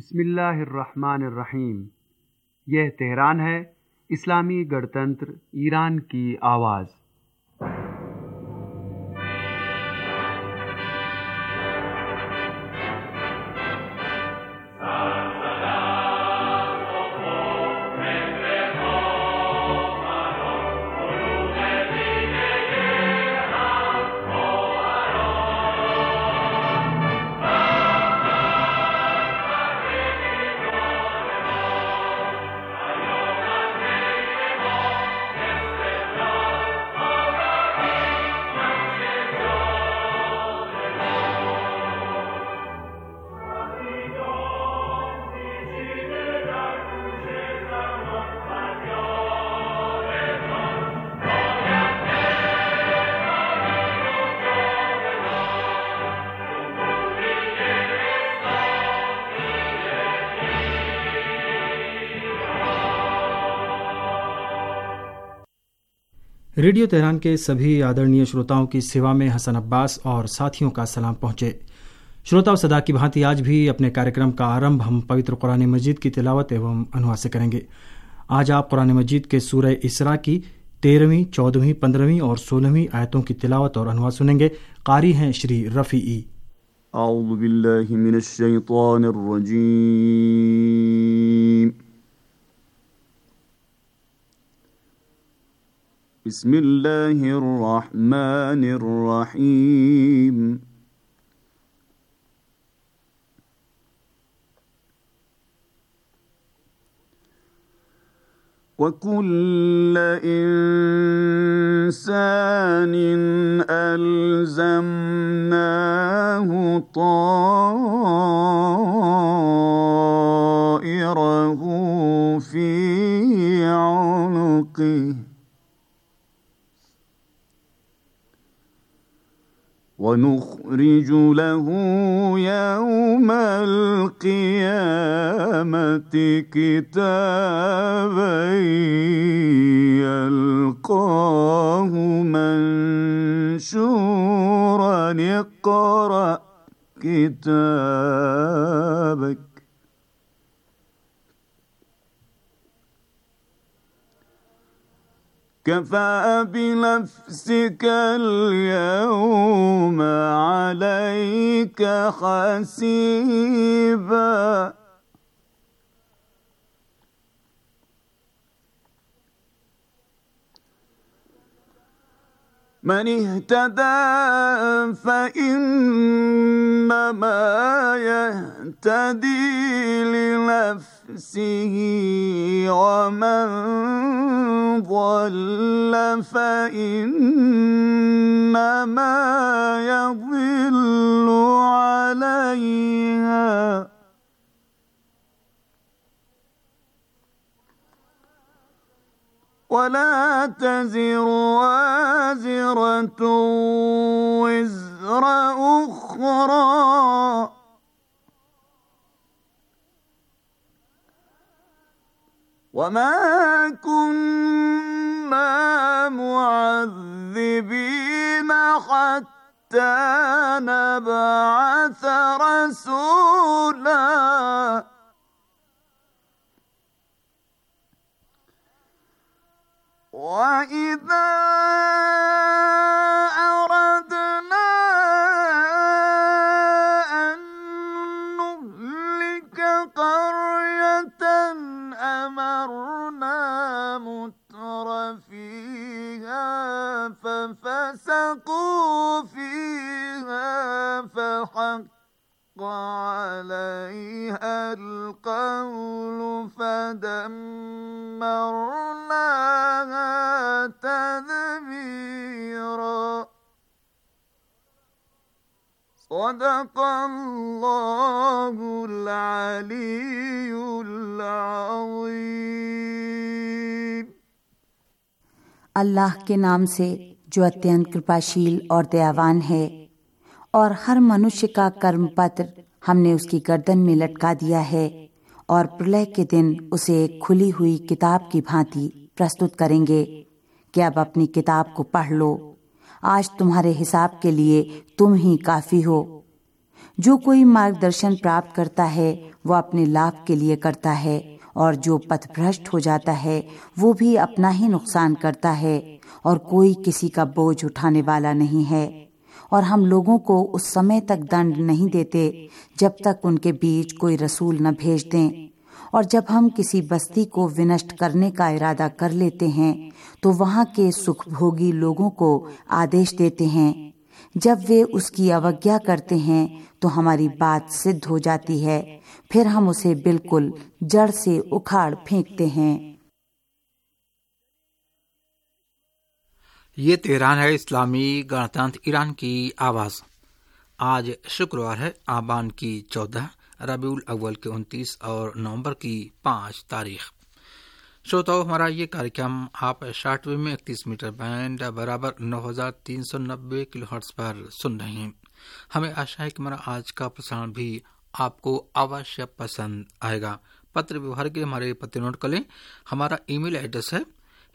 बिस्मिल्लाहिर्रहमानिर्रहीम। यह तेहरान है, इस्लामी गणतंत्र ईरान की आवाज़। रेडियो तेहरान के सभी आदरणीय श्रोताओं की सेवा में हसन अब्बास और साथियों का सलाम पहुँचे। श्रोताओं, सदा की भांति आज भी अपने कार्यक्रम का आरंभ हम पवित्र कुरान मजीद की तिलावत एवं अनुवाद से करेंगे। आज आप कुरान मजीद के सूरह इसरा की 13वीं, 14वीं, 15वीं और 16वीं आयतों की तिलावत और अनुवाद सुनेंगे। कारी हैं श्री रफ़ी। औज़ु बिल्लाहि मिनश शैतानिर रजीम। बिस्मिल्लाहिर्रहमानिर्रहीम। वकुल्ल इंसानिन अल्ज़मनाहु ताइरहु फी उनुक़िहि वनुख़रिजु लहू यौमल क़ियामति किताबन यल्क़ाहु मंशूरन इक़रा किताबक कफ़ा बिनफ़्सिका अल-यौम अलैका हसीबा। मन इहतदा फ़इन्नमा यहतदी लिनफ़्सिही वमन ضل فإنما يضل عليها ولا تزر وازرة وزر أخرى وما كنا معذبين حتى نبعث رسولا وإذا أردنا أن نهلك قرية أمرنا متر فيها ففسقوا فيها فحق عليها القول فدمرناها تدميرا صدق الله العلي العظيम। अल्लाह के नाम से जो अत्यंत कृपाशील और दयावान है। और हर मनुष्य का कर्म पत्र हमने उसकी गर्दन में लटका दिया है और प्रलय के दिन उसे एक खुली हुई किताब की भांति प्रस्तुत करेंगे कि अब अपनी किताब को पढ़ लो, आज तुम्हारे हिसाब के लिए तुम ही काफी हो। जो कोई मार्गदर्शन प्राप्त करता है वो अपने लाभ के लिए करता है, और जो पथभ्रष्ट हो जाता है वो भी अपना ही नुकसान करता है, और कोई किसी का बोझ उठाने वाला नहीं है। और हम लोगों को उस समय तक दंड नहीं देते जब तक उनके बीच कोई रसूल न भेज दें। और जब हम किसी बस्ती को विनष्ट करने का इरादा कर लेते हैं तो वहाँ के सुखभोगी लोगों को आदेश देते हैं। जब वे उसकी अवज्ञा करते हैं तो हमारी बात सिद्ध हो जाती है, फिर हम उसे बिल्कुल जड़ से उखाड़ फेंकते हैं। ये तेहरान है, इस्लामी गणतंत्र ईरान की आवाज़। आज शुक्रवार है, आबान की 14, रबीउल अव्वल के 29 और नवंबर की 5 तारीख। श्रोताओ, हमारा ये कार्यक्रम आप शॉर्टवेव में 31 मीटर बैंड बराबर 9390 किलोहर्ट्ज पर सुन रहे हैं। हमें आशा है कि हमारा आज का प्रसारण भी आपको अवश्य पसंद आएगा। पत्र व्यवहार के हमारे पते नोट कर लें। हमारा ईमेल एड्रेस है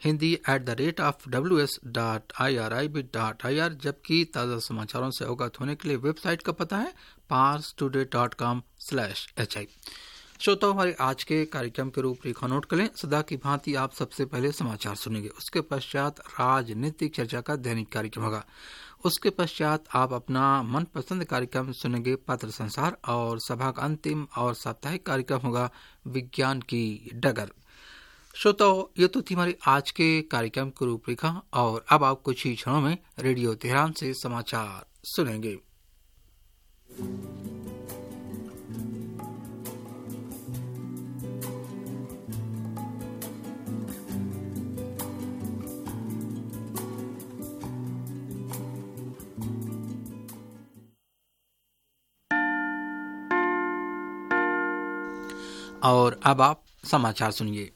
hindi@ws.irib.ir, जबकि ताज़ा समाचारों से अवगत होने के लिए वेबसाइट का पता है parstoday.com/hi। श्रोताओं, हमारे आज के कार्यक्रम के रूपरेखा नोट कर लें। सदा की भांति आप सबसे पहले समाचार सुनेंगे, उसके पश्चात राजनीतिक चर्चा का दैनिक कार्यक्रम होगा, उसके पश्चात आप अपना मनपसंद कार्यक्रम सुनेंगे पत्र संसार, और सभा का अंतिम और साप्ताहिक कार्यक्रम होगा विज्ञान की डगर। श्रोताओ, ये तो थी हमारी आज के कार्यक्रम की रूपरेखा, और अब आप कुछ ही क्षणों में रेडियो तेहरान से समाचार सुनेंगे। और अब आप समाचार सुनिए।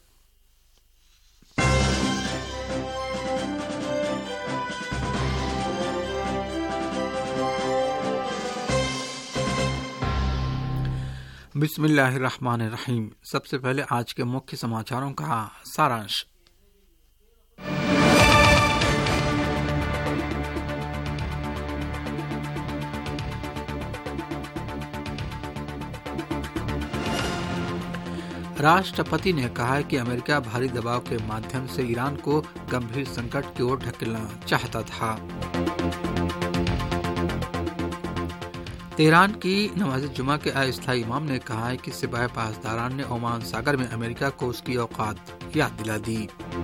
बिस्मिल्लाहिर्रहमानिर्रहीम। सबसे पहले आज के मुख्य समाचारों का सारांश। राष्ट्रपति ने कहा है कि अमेरिका भारी दबाव के माध्यम से ईरान को गंभीर संकट की ओर ढकेलना चाहता था। तेहरान की नमाज जुमा के अस्थायी इमाम ने कहा है कि सिपाही पासदारान ने ओमान सागर में अमेरिका को उसकी औकात याद दिला दी।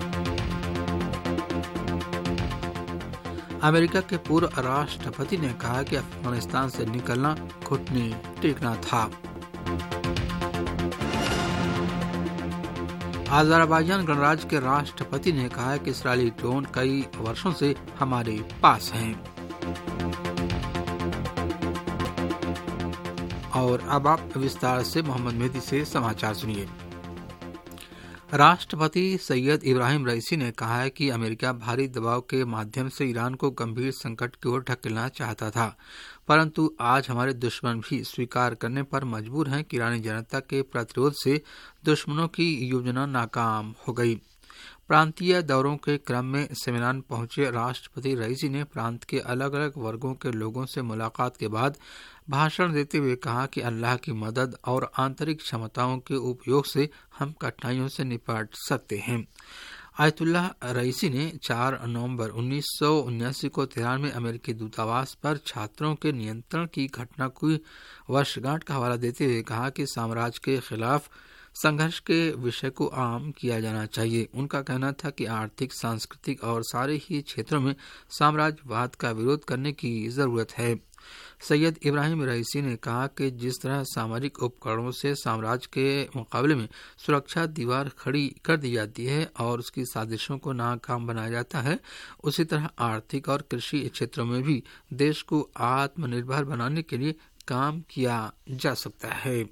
अमेरिका के पूर्व राष्ट्रपति ने कहा कि अफगानिस्तान से निकलना घुटने टेकना था। अज़रबैजान गणराज्य के राष्ट्रपति ने कहा है कि इस्राएली ड्रोन कई वर्षों से हमारे पास हैं। और अब आप विस्तार से मोहम्मद मेहदी से समाचार सुनिए। राष्ट्रपति सैयद इब्राहिम रईसी ने कहा है कि अमेरिका भारी दबाव के माध्यम से ईरान को गंभीर संकट की ओर ढकेलना चाहता था, परंतु आज हमारे दुश्मन भी स्वीकार करने पर मजबूर हैं कि ईरानी जनता के प्रतिरोध से दुश्मनों की योजना नाकाम हो गई। प्रांतीय दौरों के क्रम में सेमिनार पहुंचे राष्ट्रपति रईसी ने प्रांत के अलग अलग वर्गों के लोगों से मुलाकात के बाद भाषण देते हुए कहा कि अल्लाह की मदद और आंतरिक क्षमताओं के उपयोग से हम कठिनाइयों से निपट सकते हैं। आयतुल्लाह रईसी ने 4 नवंबर 1979 को तेहरान में अमेरिकी दूतावास पर छात्रों के नियंत्रण की घटना की वर्षगांठ का हवाला देते हुए कहा कि साम्राज्य के खिलाफ संघर्ष के विषय को आम किया जाना चाहिए। उनका कहना था कि आर्थिक, सांस्कृतिक और सारे ही क्षेत्रों में साम्राज्यवाद का विरोध करने की जरूरत है। सैयद इब्राहिम रईसी ने कहा कि जिस तरह सामरिक उपकरणों से साम्राज्य के मुकाबले में सुरक्षा दीवार खड़ी कर दी जाती है और उसकी साजिशों को नाकाम बनाया जाता है, उसी तरह आर्थिक और कृषि क्षेत्रों में भी देश को आत्मनिर्भर बनाने के लिए काम किया जा सकता है।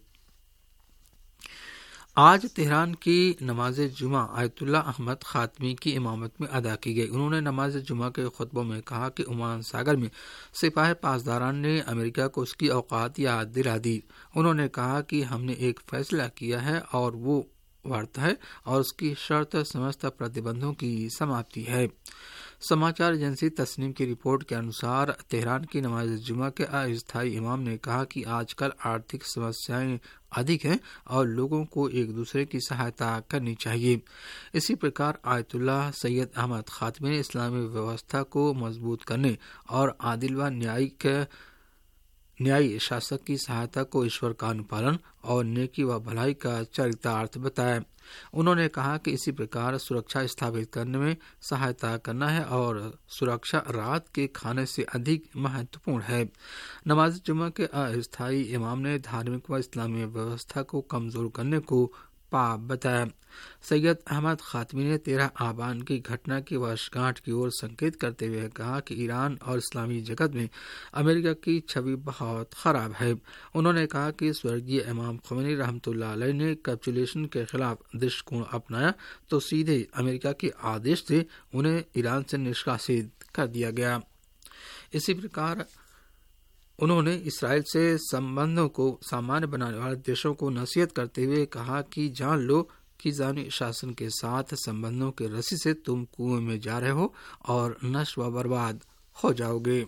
आज तेहरान की नमाज जुमा आयतुल्लाह अहमद खातमी की इमामत में अदा की गई। उन्होंने नमाज जुमा के खुतबों में कहा कि ओमान सागर में सिपाही पासदारान ने अमेरिका को उसकी औकात याद दिला दी। उन्होंने कहा कि हमने एक फैसला किया है और वो वार्ता है और उसकी शर्त समस्त प्रतिबंधों की समाप्ति है। समाचार एजेंसी तस्नीम की रिपोर्ट के अनुसार तेहरान की नमाज जुमा के अस्थायी इमाम ने कहा कि आजकल आर्थिक समस्याएं अधिक हैं और लोगों को एक दूसरे की सहायता करनी चाहिए। इसी प्रकार आयतुल्लाह सैयद अहमद खातमी ने इस्लामी व्यवस्था को मजबूत करने और आदिल व न्यायी शासक की सहायता को ईश्वर का अनुपालन और नेकी व भलाई का चरितार्थ बताया। उन्होंने कहा कि इसी प्रकार सुरक्षा स्थापित करने में सहायता करना है और सुरक्षा रात के खाने से अधिक महत्वपूर्ण है। नमाज जुमा के अस्थायी इमाम ने धार्मिक व इस्लामी व्यवस्था को कमजोर करने को पाप बताया। सैयद अहमद खातमी ने 13 आबान की घटना की वर्षगांठ की ओर संकेत करते हुए कहा कि ईरान और इस्लामी जगत में अमेरिका की छवि बहुत खराब है। उन्होंने कहा कि स्वर्गीय इमाम ख़ुमैनी रहमतुल्लाह अलैह ने कैप्चुलेशन के खिलाफ दृष्टिकोण अपनाया तो सीधे अमेरिका के आदेश से उन्हें ईरान से निष्कासित कर दिया गया। इसी प्रकार उन्होंने इसराइल से संबंधों को सामान्य बनाने वाले देशों को नसीहत करते हुए कहा कि जान लो कि जानी शासन के साथ संबंधों के रस्सी से तुम कुएं में जा रहे हो और नष्ट व बर्बाद हो जाओगे।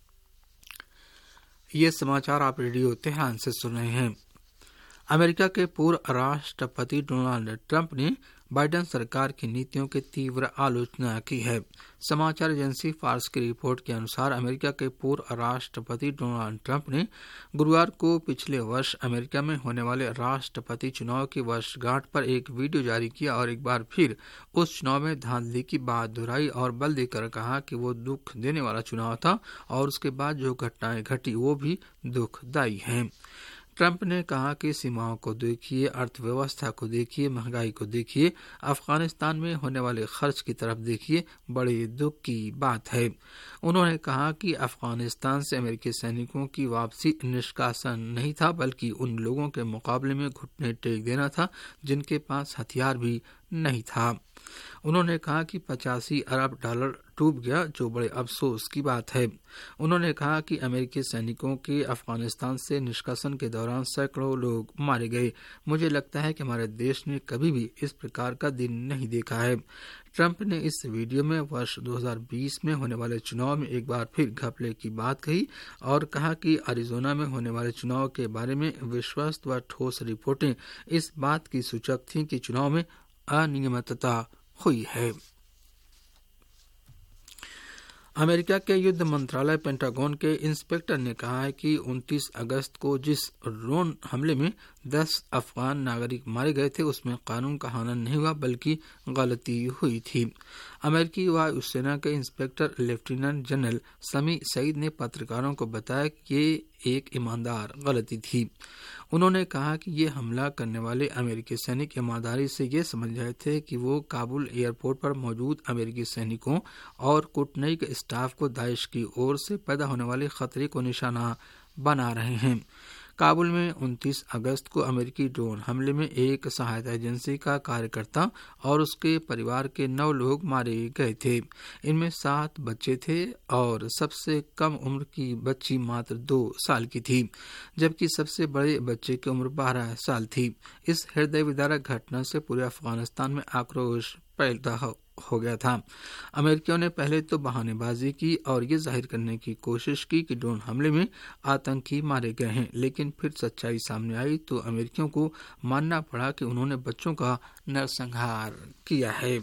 ये समाचार आप रेडियो तेहरान से सुन रहे हैं। अमेरिका के पूर्व राष्ट्रपति डोनाल्ड ट्रंप ने बाइडेन सरकार की नीतियों की तीव्र आलोचना की है। समाचार एजेंसी फार्स की रिपोर्ट के अनुसार अमेरिका के पूर्व राष्ट्रपति डोनाल्ड ट्रंप ने गुरुवार को पिछले वर्ष अमेरिका में होने वाले राष्ट्रपति चुनाव की वर्षगांठ पर एक वीडियो जारी किया और एक बार फिर उस चुनाव में धांधली की बात दोहराई और बल देकर कहा कि वो दुख देने वाला चुनाव था और उसके बाद जो घटनाएं घटी वो भी दुखदायी हैं। ट्रंप ने कहा कि सीमाओं को देखिए, अर्थव्यवस्था को देखिए, महंगाई को देखिए, अफगानिस्तान में होने वाले खर्च की तरफ देखिए, बड़े दुख की बात है। उन्होंने कहा कि अफगानिस्तान से अमेरिकी सैनिकों की वापसी निष्कासन नहीं था बल्कि उन लोगों के मुकाबले में घुटने टेक देना था जिनके पास हथियार भी नहीं था। उन्होंने कहा कि 85 अरब डॉलर डूब गया, जो बड़े अफसोस की बात है। उन्होंने कहा कि अमेरिकी सैनिकों के अफगानिस्तान से निष्कासन के दौरान सैकड़ों लोग मारे गए। मुझे लगता है कि हमारे देश ने कभी भी इस प्रकार का दिन नहीं देखा है। ट्रंप ने इस वीडियो में वर्ष 2020 में होने वाले चुनाव में एक बार फिर घपले की बात कही और कहा कि अरिजोना में होने वाले चुनाव के बारे में विश्वस्त व ठोस रिपोर्टें इस बात की सूचक थीं कि चुनाव में अनियमितता हुई है। अमेरिका के युद्ध मंत्रालय पेंटागन के इंस्पेक्टर ने कहा है कि 29 अगस्त को जिस ड्रोन हमले में 10 अफगान नागरिक मारे गए थे उसमें कानून का हनन नहीं हुआ बल्कि गलती हुई थी। अमेरिकी वायुसेना के इंस्पेक्टर लेफ्टिनेंट जनरल समी सईद ने पत्रकारों को बताया कि ये एक ईमानदार गलती थी। उन्होंने कहा कि ये हमला करने वाले अमेरिकी सैनिक ईमानदारी से ये समझ रहे थे कि वो काबुल एयरपोर्ट पर मौजूद अमेरिकी सैनिकों और कूटनैतिक स्टाफ को दाइश की ओर से पैदा होने वाले खतरे को निशाना बना रहे हैं। काबुल में 29 अगस्त को अमेरिकी ड्रोन हमले में एक सहायता एजेंसी का कार्यकर्ता और उसके परिवार के 9 लोग मारे गए थे। इनमें 7 बच्चे थे और सबसे कम उम्र की बच्ची मात्र 2 साल की थी, जबकि सबसे बड़े बच्चे की उम्र 12 साल थी। इस हृदय विदारक घटना से पूरे अफगानिस्तान में आक्रोश पैदा हो गया था। अमेरिकियों ने पहले तो बहानेबाजी की और ये जाहिर करने की कोशिश की कि ड्रोन हमले में आतंकी मारे गए हैं, लेकिन फिर सच्चाई सामने आई तो अमेरिकियों को मानना पड़ा कि उन्होंने बच्चों का नरसंहार किया है।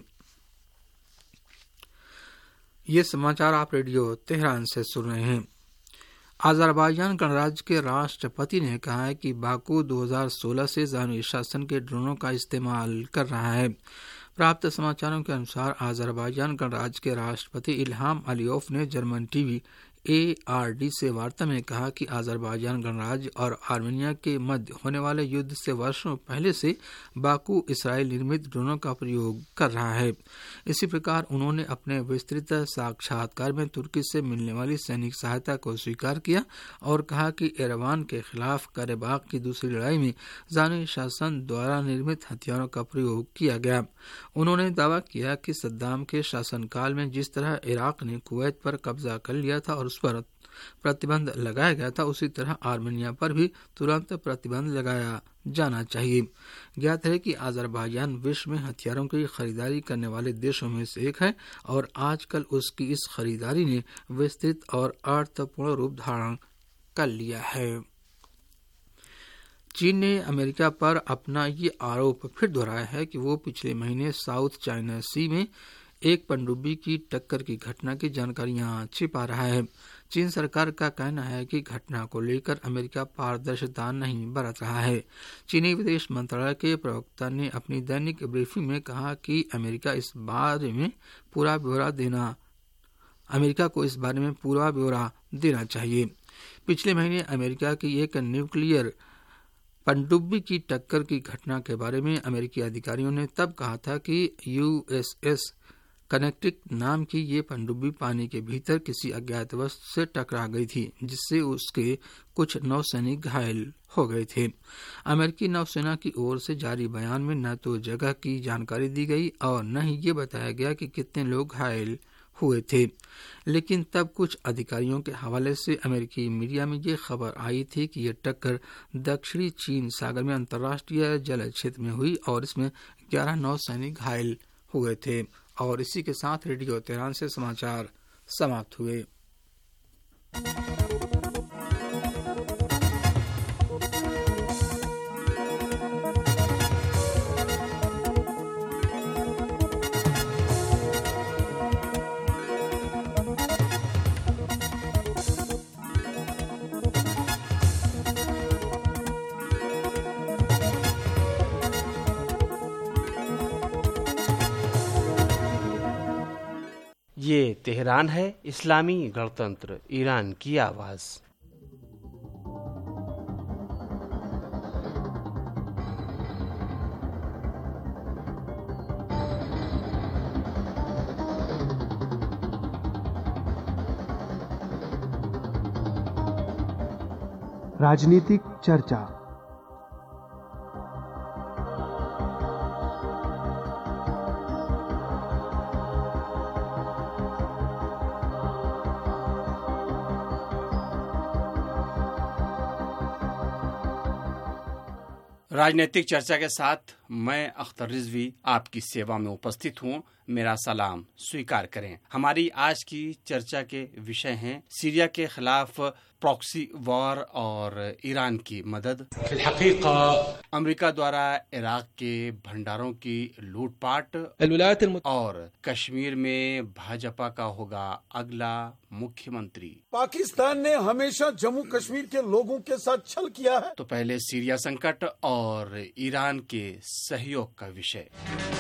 ये समाचार आप रेडियो तेहरान से सुन रहे हैं। अज़रबैजान गणराज्य के राष्ट्रपति ने कहा है कि बाकू 2016 से ज़ायनिस्ट शासन के ड्रोनों का इस्तेमाल कर रहा है। प्राप्त समाचारों के अनुसार अज़रबैजान गणराज्य के राष्ट्रपति इल्हाम अलीयोव ने जर्मन टीवी ARD से वार्ता में कहा कि अज़रबैजान गणराज्य और आर्मेनिया के मध्य होने वाले युद्ध से वर्षों पहले से बाकू इसराइल निर्मित ड्रोनों का प्रयोग कर रहा है। इसी प्रकार उन्होंने अपने विस्तृत साक्षात्कार में तुर्की से मिलने वाली सैनिक सहायता को स्वीकार किया और कहा कि एरवान के खिलाफ करबाख की दूसरी लड़ाई में ज़ायनी शासन द्वारा निर्मित हथियारों का प्रयोग किया गया। उन्होंने दावा किया कि सद्दाम के शासनकाल में जिस तरह इराक ने कुवैत पर कब्जा कर लिया था और उस पर प्रतिबंध लगाया गया था उसी तरह आर्मेनिया पर भी तुरंत प्रतिबंध लगाया जाना चाहिए। ज्ञात है कि अजरबैजान विश्व में हथियारों की खरीदारी करने वाले देशों में से एक है और आजकल उसकी इस खरीदारी ने विस्तृत और अर्थपूर्ण रूप धारण कर लिया है। चीन ने अमेरिका पर अपना ये आरोप फिर दोहराया है कि वो पिछले महीने साउथ चाइना सी में एक पनडुब्बी की टक्कर की घटना की जानकारियां छिपा रहा है। चीन सरकार का कहना है कि घटना को लेकर अमेरिका पारदर्शिता नहीं बरत रहा है। चीनी विदेश मंत्रालय के प्रवक्ता ने अपनी दैनिक ब्रीफिंग में कहा कि अमेरिका को इस बारे में पूरा ब्यौरा देना चाहिए। पिछले महीने अमेरिका की एक न्यूक्लियर पनडुब्बी की टक्कर की घटना के बारे में अमेरिकी अधिकारियों ने तब कहा था कि यूएसएस कनेक्टिक नाम की ये पनडुब्बी पानी के भीतर किसी अज्ञात वस्तु से टकरा गई थी, जिससे उसके कुछ नौसैनिक घायल हो गए थे। अमेरिकी नौसेना की ओर से जारी बयान में न तो जगह की जानकारी दी गई और न ही ये बताया गया कि कितने लोग घायल हुए थे, लेकिन तब कुछ अधिकारियों के हवाले से अमेरिकी मीडिया में ये खबर आई थी कि यह टक्कर दक्षिणी चीन सागर में अंतर्राष्ट्रीय जल क्षेत्र में हुई और इसमें 11 नौसैनिक घायल हुए थे। और इसी के साथ रेडियो तेहरान से समाचार समाप्त हुए। ये तेहरान है, इस्लामी गणतंत्र ईरान की आवाज़। राजनीतिक चर्चा। राजनीतिक चर्चा के साथ मैं अख्तर रिजवी आपकी सेवा में उपस्थित हूँ। मेरा सलाम स्वीकार करें। हमारी आज की चर्चा के विषय हैं सीरिया के खिलाफ प्रॉक्सी वॉर और ईरान की मदद, अमेरिका द्वारा इराक के भंडारों की लूटपाट और कश्मीर में भाजपा का होगा अगला मुख्यमंत्री। पाकिस्तान ने हमेशा जम्मू कश्मीर के लोगों के साथ छल किया है। तो पहले सीरिया संकट और ईरान के सहयोग का विषय।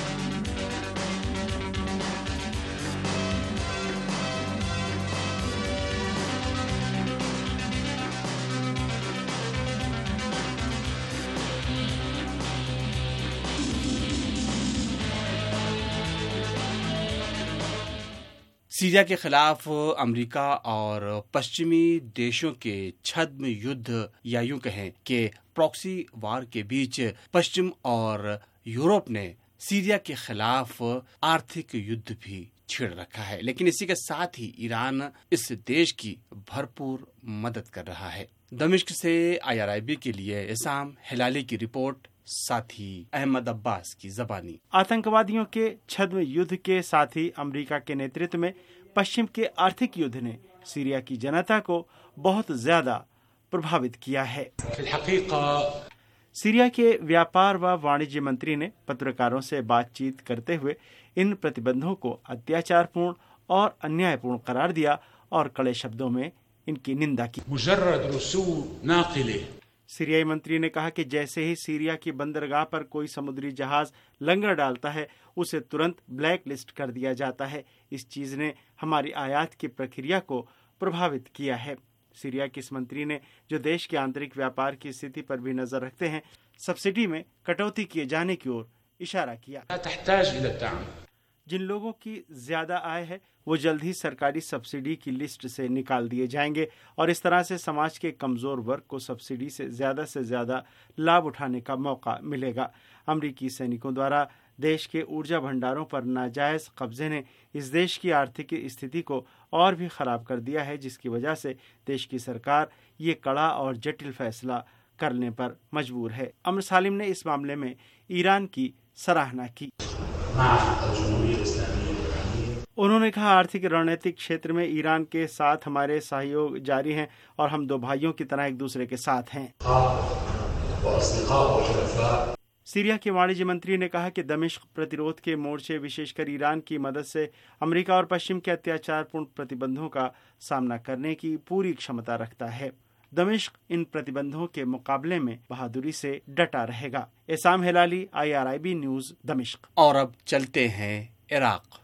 सीरिया के खिलाफ अमेरिका और पश्चिमी देशों के छद्म युद्ध या यूं कहें कि प्रॉक्सी वार के बीच पश्चिम और यूरोप ने सीरिया के खिलाफ आर्थिक युद्ध भी छेड़ रखा है, लेकिन इसी के साथ ही ईरान इस देश की भरपूर मदद कर रहा है। दमिश्क से IRIB के लिए इसाम हिलाली की रिपोर्ट, साथ ही अहमद अब्बास की जबानी। आतंकवादियों के छद्म युद्ध के साथ ही अमेरिका के नेतृत्व में पश्चिम के आर्थिक युद्ध ने सीरिया की जनता को बहुत ज्यादा प्रभावित किया है। सीरिया के व्यापार व वाणिज्य मंत्री ने पत्रकारों से बातचीत करते हुए इन प्रतिबंधों को अत्याचारपूर्ण और अन्यायपूर्ण करार दिया और कड़े शब्दों में इनकी निंदा की। सीरियाई मंत्री ने कहा कि जैसे ही सीरिया की बंदरगाह पर कोई समुद्री जहाज लंगर डालता है उसे तुरंत ब्लैक लिस्ट कर दिया जाता है। इस चीज ने हमारी आयात की प्रक्रिया को प्रभावित किया है। सीरिया के इस मंत्री ने, जो देश के आंतरिक व्यापार की स्थिति पर भी नजर रखते हैं, सब्सिडी में कटौती किए जाने की ओर इशारा किया। जिन लोगों की ज्यादा आय है वो जल्द ही सरकारी सब्सिडी की लिस्ट से निकाल दिए जाएंगे और इस तरह से समाज के कमजोर वर्ग को सब्सिडी से ज्यादा लाभ उठाने का मौका मिलेगा। अमरीकी सैनिकों द्वारा देश के ऊर्जा भंडारों पर नाजायज कब्जे ने इस देश की आर्थिक स्थिति को और भी खराब कर दिया है, जिसकी वजह से देश की सरकार ये कड़ा और जटिल फैसला करने पर मजबूर है। अमर सालिम ने इस मामले में ईरान की सराहना की। उन्होंने कहा, आर्थिक रणनीतिक क्षेत्र में ईरान के साथ हमारे सहयोग जारी हैं और हम दो भाइयों की तरह एक दूसरे के साथ हैं। सीरिया के वाणिज्य मंत्री ने कहा कि दमिश्क प्रतिरोध के मोर्चे विशेषकर ईरान की मदद से अमेरिका और पश्चिम के अत्याचारपूर्ण प्रतिबंधों का सामना करने की पूरी क्षमता रखता है। दमिश्क इन प्रतिबंधों के मुकाबले में बहादुरी से डटा रहेगा। एसाम हिलाली, IRIB न्यूज, दमिश्क। और अब चलते हैं इराक।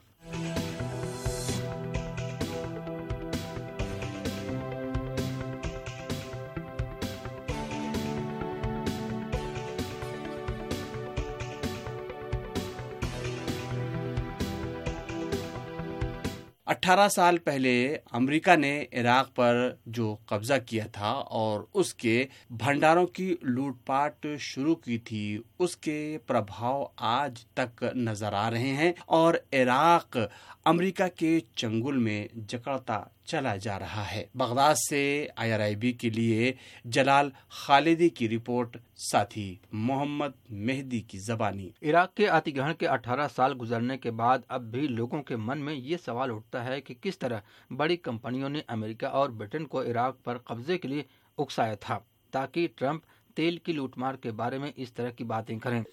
18 साल पहले अमेरिका ने इराक पर जो कब्जा किया था और उसके भंडारों की लूटपाट शुरू की थी, उसके प्रभाव आज तक नजर आ रहे हैं और इराक अमेरिका के चंगुल में जकड़ता चला जा रहा है। बगदाद से IRIB के लिए जलाल खालिदी की रिपोर्ट, साथी मोहम्मद मेहदी की जबानी। इराक के अतिग्रहण के 18 साल गुजरने के बाद अब भी लोगों के मन में ये सवाल उठता है कि किस तरह बड़ी कंपनियों ने अमेरिका और ब्रिटेन को इराक पर कब्जे के लिए उकसाया था ताकि ट्रंप तेल की लूटमार के बारे में इस तरह की बातें करें।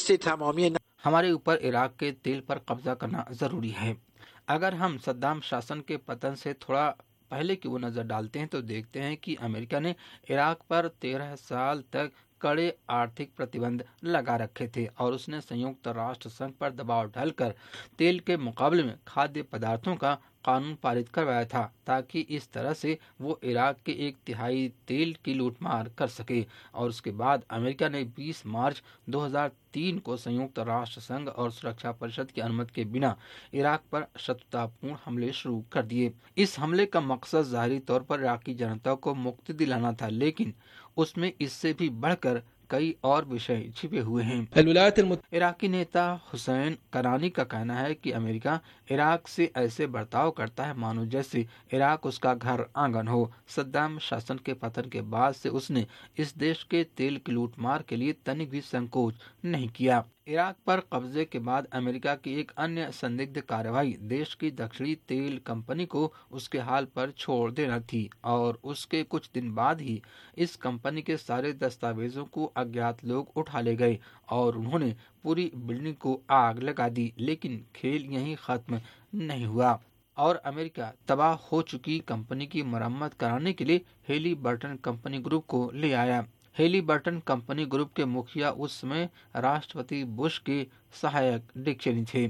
हमारे ऊपर इराक के तेल पर कब्जा करना जरूरी है। अगर हम सद्दाम शासन के पतन से थोड़ा पहले की वो नजर डालते हैं तो देखते हैं कि अमेरिका ने इराक पर 13 साल तक कड़े आर्थिक प्रतिबंध लगा रखे थे और उसने संयुक्त राष्ट्र संघ पर दबाव डालकर तेल के मुकाबले में खाद्य पदार्थों का कानून पारित करवाया था ताकि इस तरह से वो इराक के 1/3 तेल की लूटमार कर सके। और उसके बाद अमेरिका ने 20 मार्च 2003 को संयुक्त राष्ट्र संघ और सुरक्षा परिषद की अनुमति के बिना इराक पर शत्रुतापूर्ण हमले शुरू कर दिए। इस हमले का मकसद जाहिरी तौर पर इराकी जनता को मुक्ति दिलाना था, लेकिन उसमें इससे भी बढ़कर कई और विषय छिपे हुए हैं। इराकी नेता हुसैन करानी का कहना है कि अमेरिका इराक से ऐसे बर्ताव करता है मानो जैसे इराक उसका घर आंगन हो। सद्दाम शासन के पतन के बाद से उसने इस देश के तेल की लूटमार के लिए तनिक भी संकोच नहीं किया। इराक पर कब्जे के बाद अमेरिका की एक अन्य संदिग्ध कार्रवाई देश की दक्षिणी तेल कंपनी को उसके हाल पर छोड़ देना थी और उसके कुछ दिन बाद ही इस कंपनी के सारे दस्तावेजों को अज्ञात लोग उठा ले गए और उन्होंने पूरी बिल्डिंग को आग लगा दी। लेकिन खेल यहीं खत्म नहीं हुआ और अमेरिका तबाह हो चुकी कंपनी की मरम्मत कराने के लिए हेली-बर्टन कंपनी ग्रुप को ले आया। हेली-बर्टन कंपनी ग्रुप के मुखिया उस समय राष्ट्रपति बुश के सहायक डिक चेनी थे।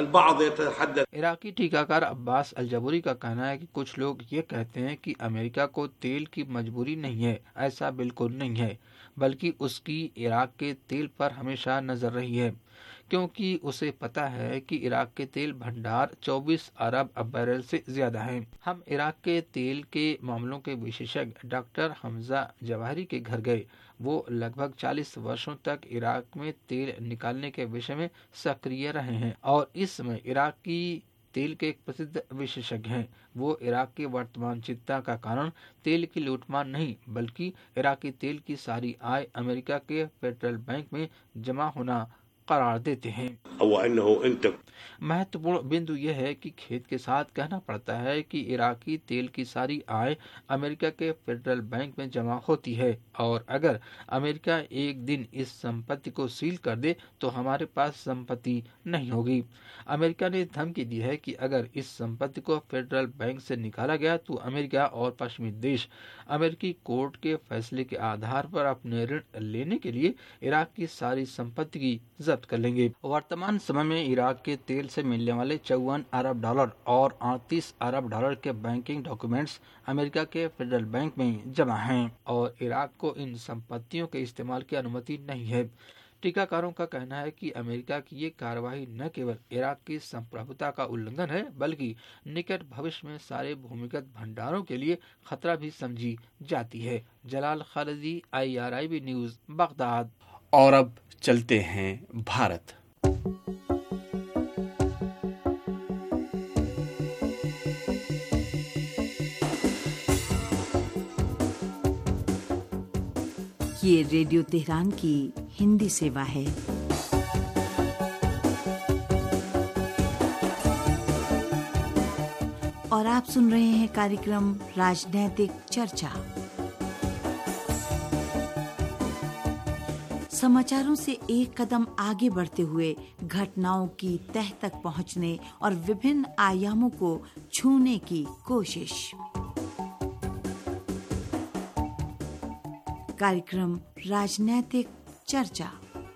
इराकी टीकाकार अब्बास अल-जबूरी का कहना है कि कुछ लोग ये कहते हैं कि अमेरिका को तेल की मजबूरी नहीं है। ऐसा बिल्कुल नहीं है, बल्कि उसकी इराक के तेल पर हमेशा नजर रही है क्योंकि उसे पता है कि इराक के तेल भंडार 24 अरब बैरल से ज्यादा हैं। हम इराक के तेल के मामलों के विशेषज्ञ डॉक्टर हमजा जवाहरी के घर गए। वो लगभग 40 वर्षों तक इराक में तेल निकालने के विषय में सक्रिय रहे हैं और इस समय इराक की तेल के एक प्रसिद्ध विशेषज्ञ हैं। वो इराक की वर्तमान चिंता का कारण तेल की लूटमार नहीं बल्कि इराकी तेल की सारी आय अमेरिका के फेडरल बैंक में जमा होना करार देते हैं। महत्वपूर्ण बिंदु यह है कि खेद के साथ कहना पड़ता है कि इराकी तेल की सारी आय अमेरिका के फेडरल बैंक में जमा होती है और अगर अमेरिका एक दिन इस संपत्ति को सील कर दे तो हमारे पास संपत्ति नहीं होगी। अमेरिका ने धमकी दी है कि अगर इस संपत्ति को फेडरल बैंक से निकाला गया तो अमेरिका और पश्चिमी देश अमेरिकी कोर्ट के फैसले के आधार पर अपने ऋण लेने के लिए इराक की सारी संपत्ति की जब्त कर लेंगे। वर्तमान समय में इराक के तेल से मिलने वाले 54 अरब डॉलर और 38 अरब डॉलर के बैंकिंग डॉक्यूमेंट्स अमेरिका के फेडरल बैंक में जमा हैं और इराक को इन संपत्तियों के इस्तेमाल की अनुमति नहीं है। टीकाकारों का कहना है कि अमेरिका की ये कार्रवाई न केवल इराक की संप्रभुता का उल्लंघन है बल्कि निकट भविष्य में सारे भूमिगत भंडारों के लिए खतरा भी समझी जाती है। Jalal Khalidi, IRIB news, Baghdad. और अब चलते हैं भारत। ये रेडियो तेहरान की हिंदी सेवा है। और आप सुन रहे हैं कार्यक्रम राजनैतिक चर्चा। समाचारों से एक कदम आगे बढ़ते हुए घटनाओं की तह तक पहुंचने और विभिन्न आयामों को छूने की कोशिश। कार्यक्रम राजनैतिक चर्चा।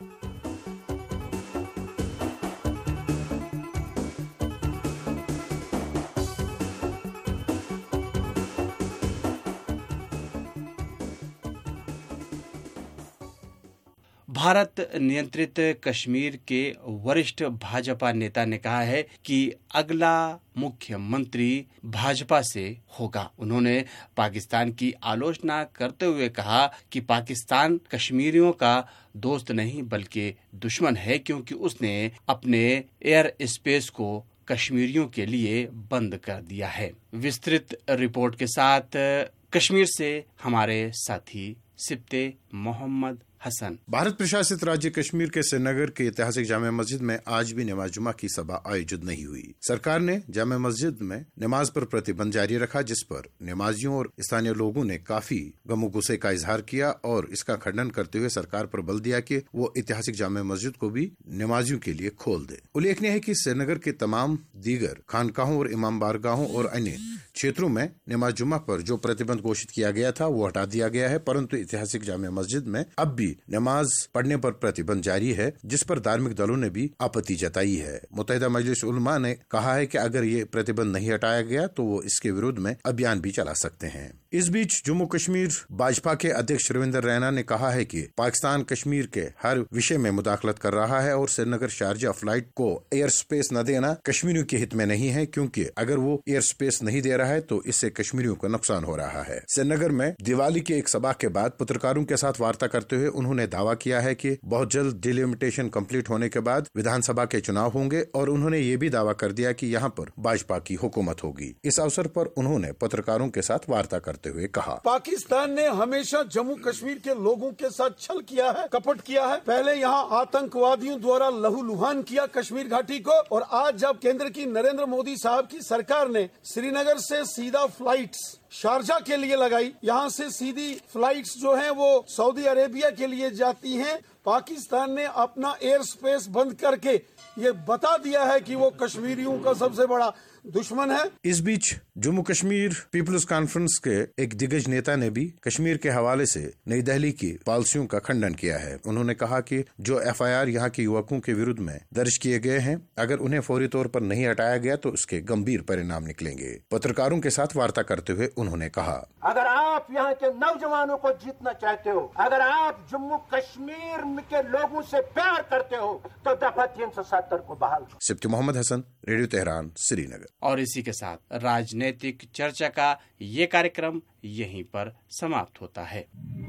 भारत नियंत्रित कश्मीर के वरिष्ठ भाजपा नेता ने कहा है कि अगला मुख्यमंत्री भाजपा से होगा। उन्होंने पाकिस्तान की आलोचना करते हुए कहा कि पाकिस्तान कश्मीरियों का दोस्त नहीं बल्कि दुश्मन है, क्योंकि उसने अपने एयर स्पेस को कश्मीरियों के लिए बंद कर दिया है। विस्तृत रिपोर्ट के साथ कश्मीर से हमारे साथी सिप्ते मोहम्मद हसन। भारत प्रशासित राज्य कश्मीर के श्रीनगर के ऐतिहासिक जामे मस्जिद में आज भी नमाज जुमा की सभा आयोजित नहीं हुई। सरकार ने जामे मस्जिद में नमाज पर प्रतिबंध जारी रखा, जिस पर नमाजियों और स्थानीय लोगों ने काफी गमो गुस्से का इजहार किया और इसका खंडन करते हुए सरकार पर बल दिया कि वो ऐतिहासिक जामे मस्जिद को भी नमाजियों के लिए खोल दे। उल्लेखनीय है कि श्रीनगर के तमाम दीगर खानकाहों और इमाम बारगाहों और अन्य क्षेत्रों में नमाज जुमा पर जो प्रतिबंध घोषित किया गया था वो हटा दिया गया है, परंतु ऐतिहासिक जामे मस्जिद में अब भी नमाज पढ़ने पर प्रतिबंध जारी है, जिस पर धार्मिक दलों ने भी आपत्ति जताई है। मुत्तहिदा मजलिस उलमा ने कहा है कि अगर ये प्रतिबंध नहीं हटाया गया तो वो इसके विरोध में अभियान भी चला सकते हैं। इस बीच जम्मू कश्मीर भाजपा के अध्यक्ष रविंद्र रैना ने कहा है कि पाकिस्तान कश्मीर के हर विषय में मुदाखलत कर रहा है और श्रीनगर शारजा फ्लाइट को एयर स्पेस न देना कश्मीरियों के हित में नहीं है, क्योंकि अगर वो एयर स्पेस नहीं दे रहा है तो इससे कश्मीरियों को नुकसान हो रहा है। श्रीनगर में दिवाली की एक सभा के बाद पत्रकारों के साथ वार्ता करते हुए उन्होंने दावा किया है कि बहुत जल्द डिलिमिटेशन कंप्लीट होने के बाद विधानसभा के चुनाव होंगे और उन्होंने ये भी दावा कर दिया कि यहाँ पर भाजपा की हुकूमत होगी। इस अवसर पर उन्होंने पत्रकारों के साथ वार्ता करते हुए कहा, पाकिस्तान ने हमेशा जम्मू कश्मीर के लोगों के साथ छल किया है, कपट किया है। पहले यहाँ आतंकवादियों द्वारा लहूलुहान किया कश्मीर घाटी को, और आज जब केंद्र की नरेंद्र मोदी साहब की सरकार ने श्रीनगर से सीधा फ्लाइट्स शारजा के लिए लगाई, यहाँ से सीधी फ्लाइट्स जो हैं वो सऊदी अरेबिया के लिए जाती हैं, पाकिस्तान ने अपना एयर स्पेस बंद करके ये बता दिया है कि वो कश्मीरियों का सबसे बड़ा दुश्मन है। इस बीच जम्मू कश्मीर पीपल्स कॉन्फ्रेंस के एक दिग्गज नेता ने भी कश्मीर के हवाले से नई दिल्ली की पॉलिसियों का खंडन किया है। उन्होंने कहा कि जो FIR यहाँ के युवकों के विरुद्ध में दर्ज किए गए हैं, अगर उन्हें फौरी तौर पर नहीं हटाया गया तो उसके गंभीर परिणाम निकलेंगे। पत्रकारों के साथ वार्ता करते हुए उन्होंने कहा, अगर आप यहाँ के नौजवानों को जीतना चाहते हो, अगर आप जम्मू कश्मीर के लोगों से प्यार करते हो तो दफा 370 को बहाल करो। Sibti Mohammad Hasan, radio Tehran, Srinagar. और इसी के साथ राजनीतिक चर्चा का ये कार्यक्रम यहीं पर समाप्त होता है।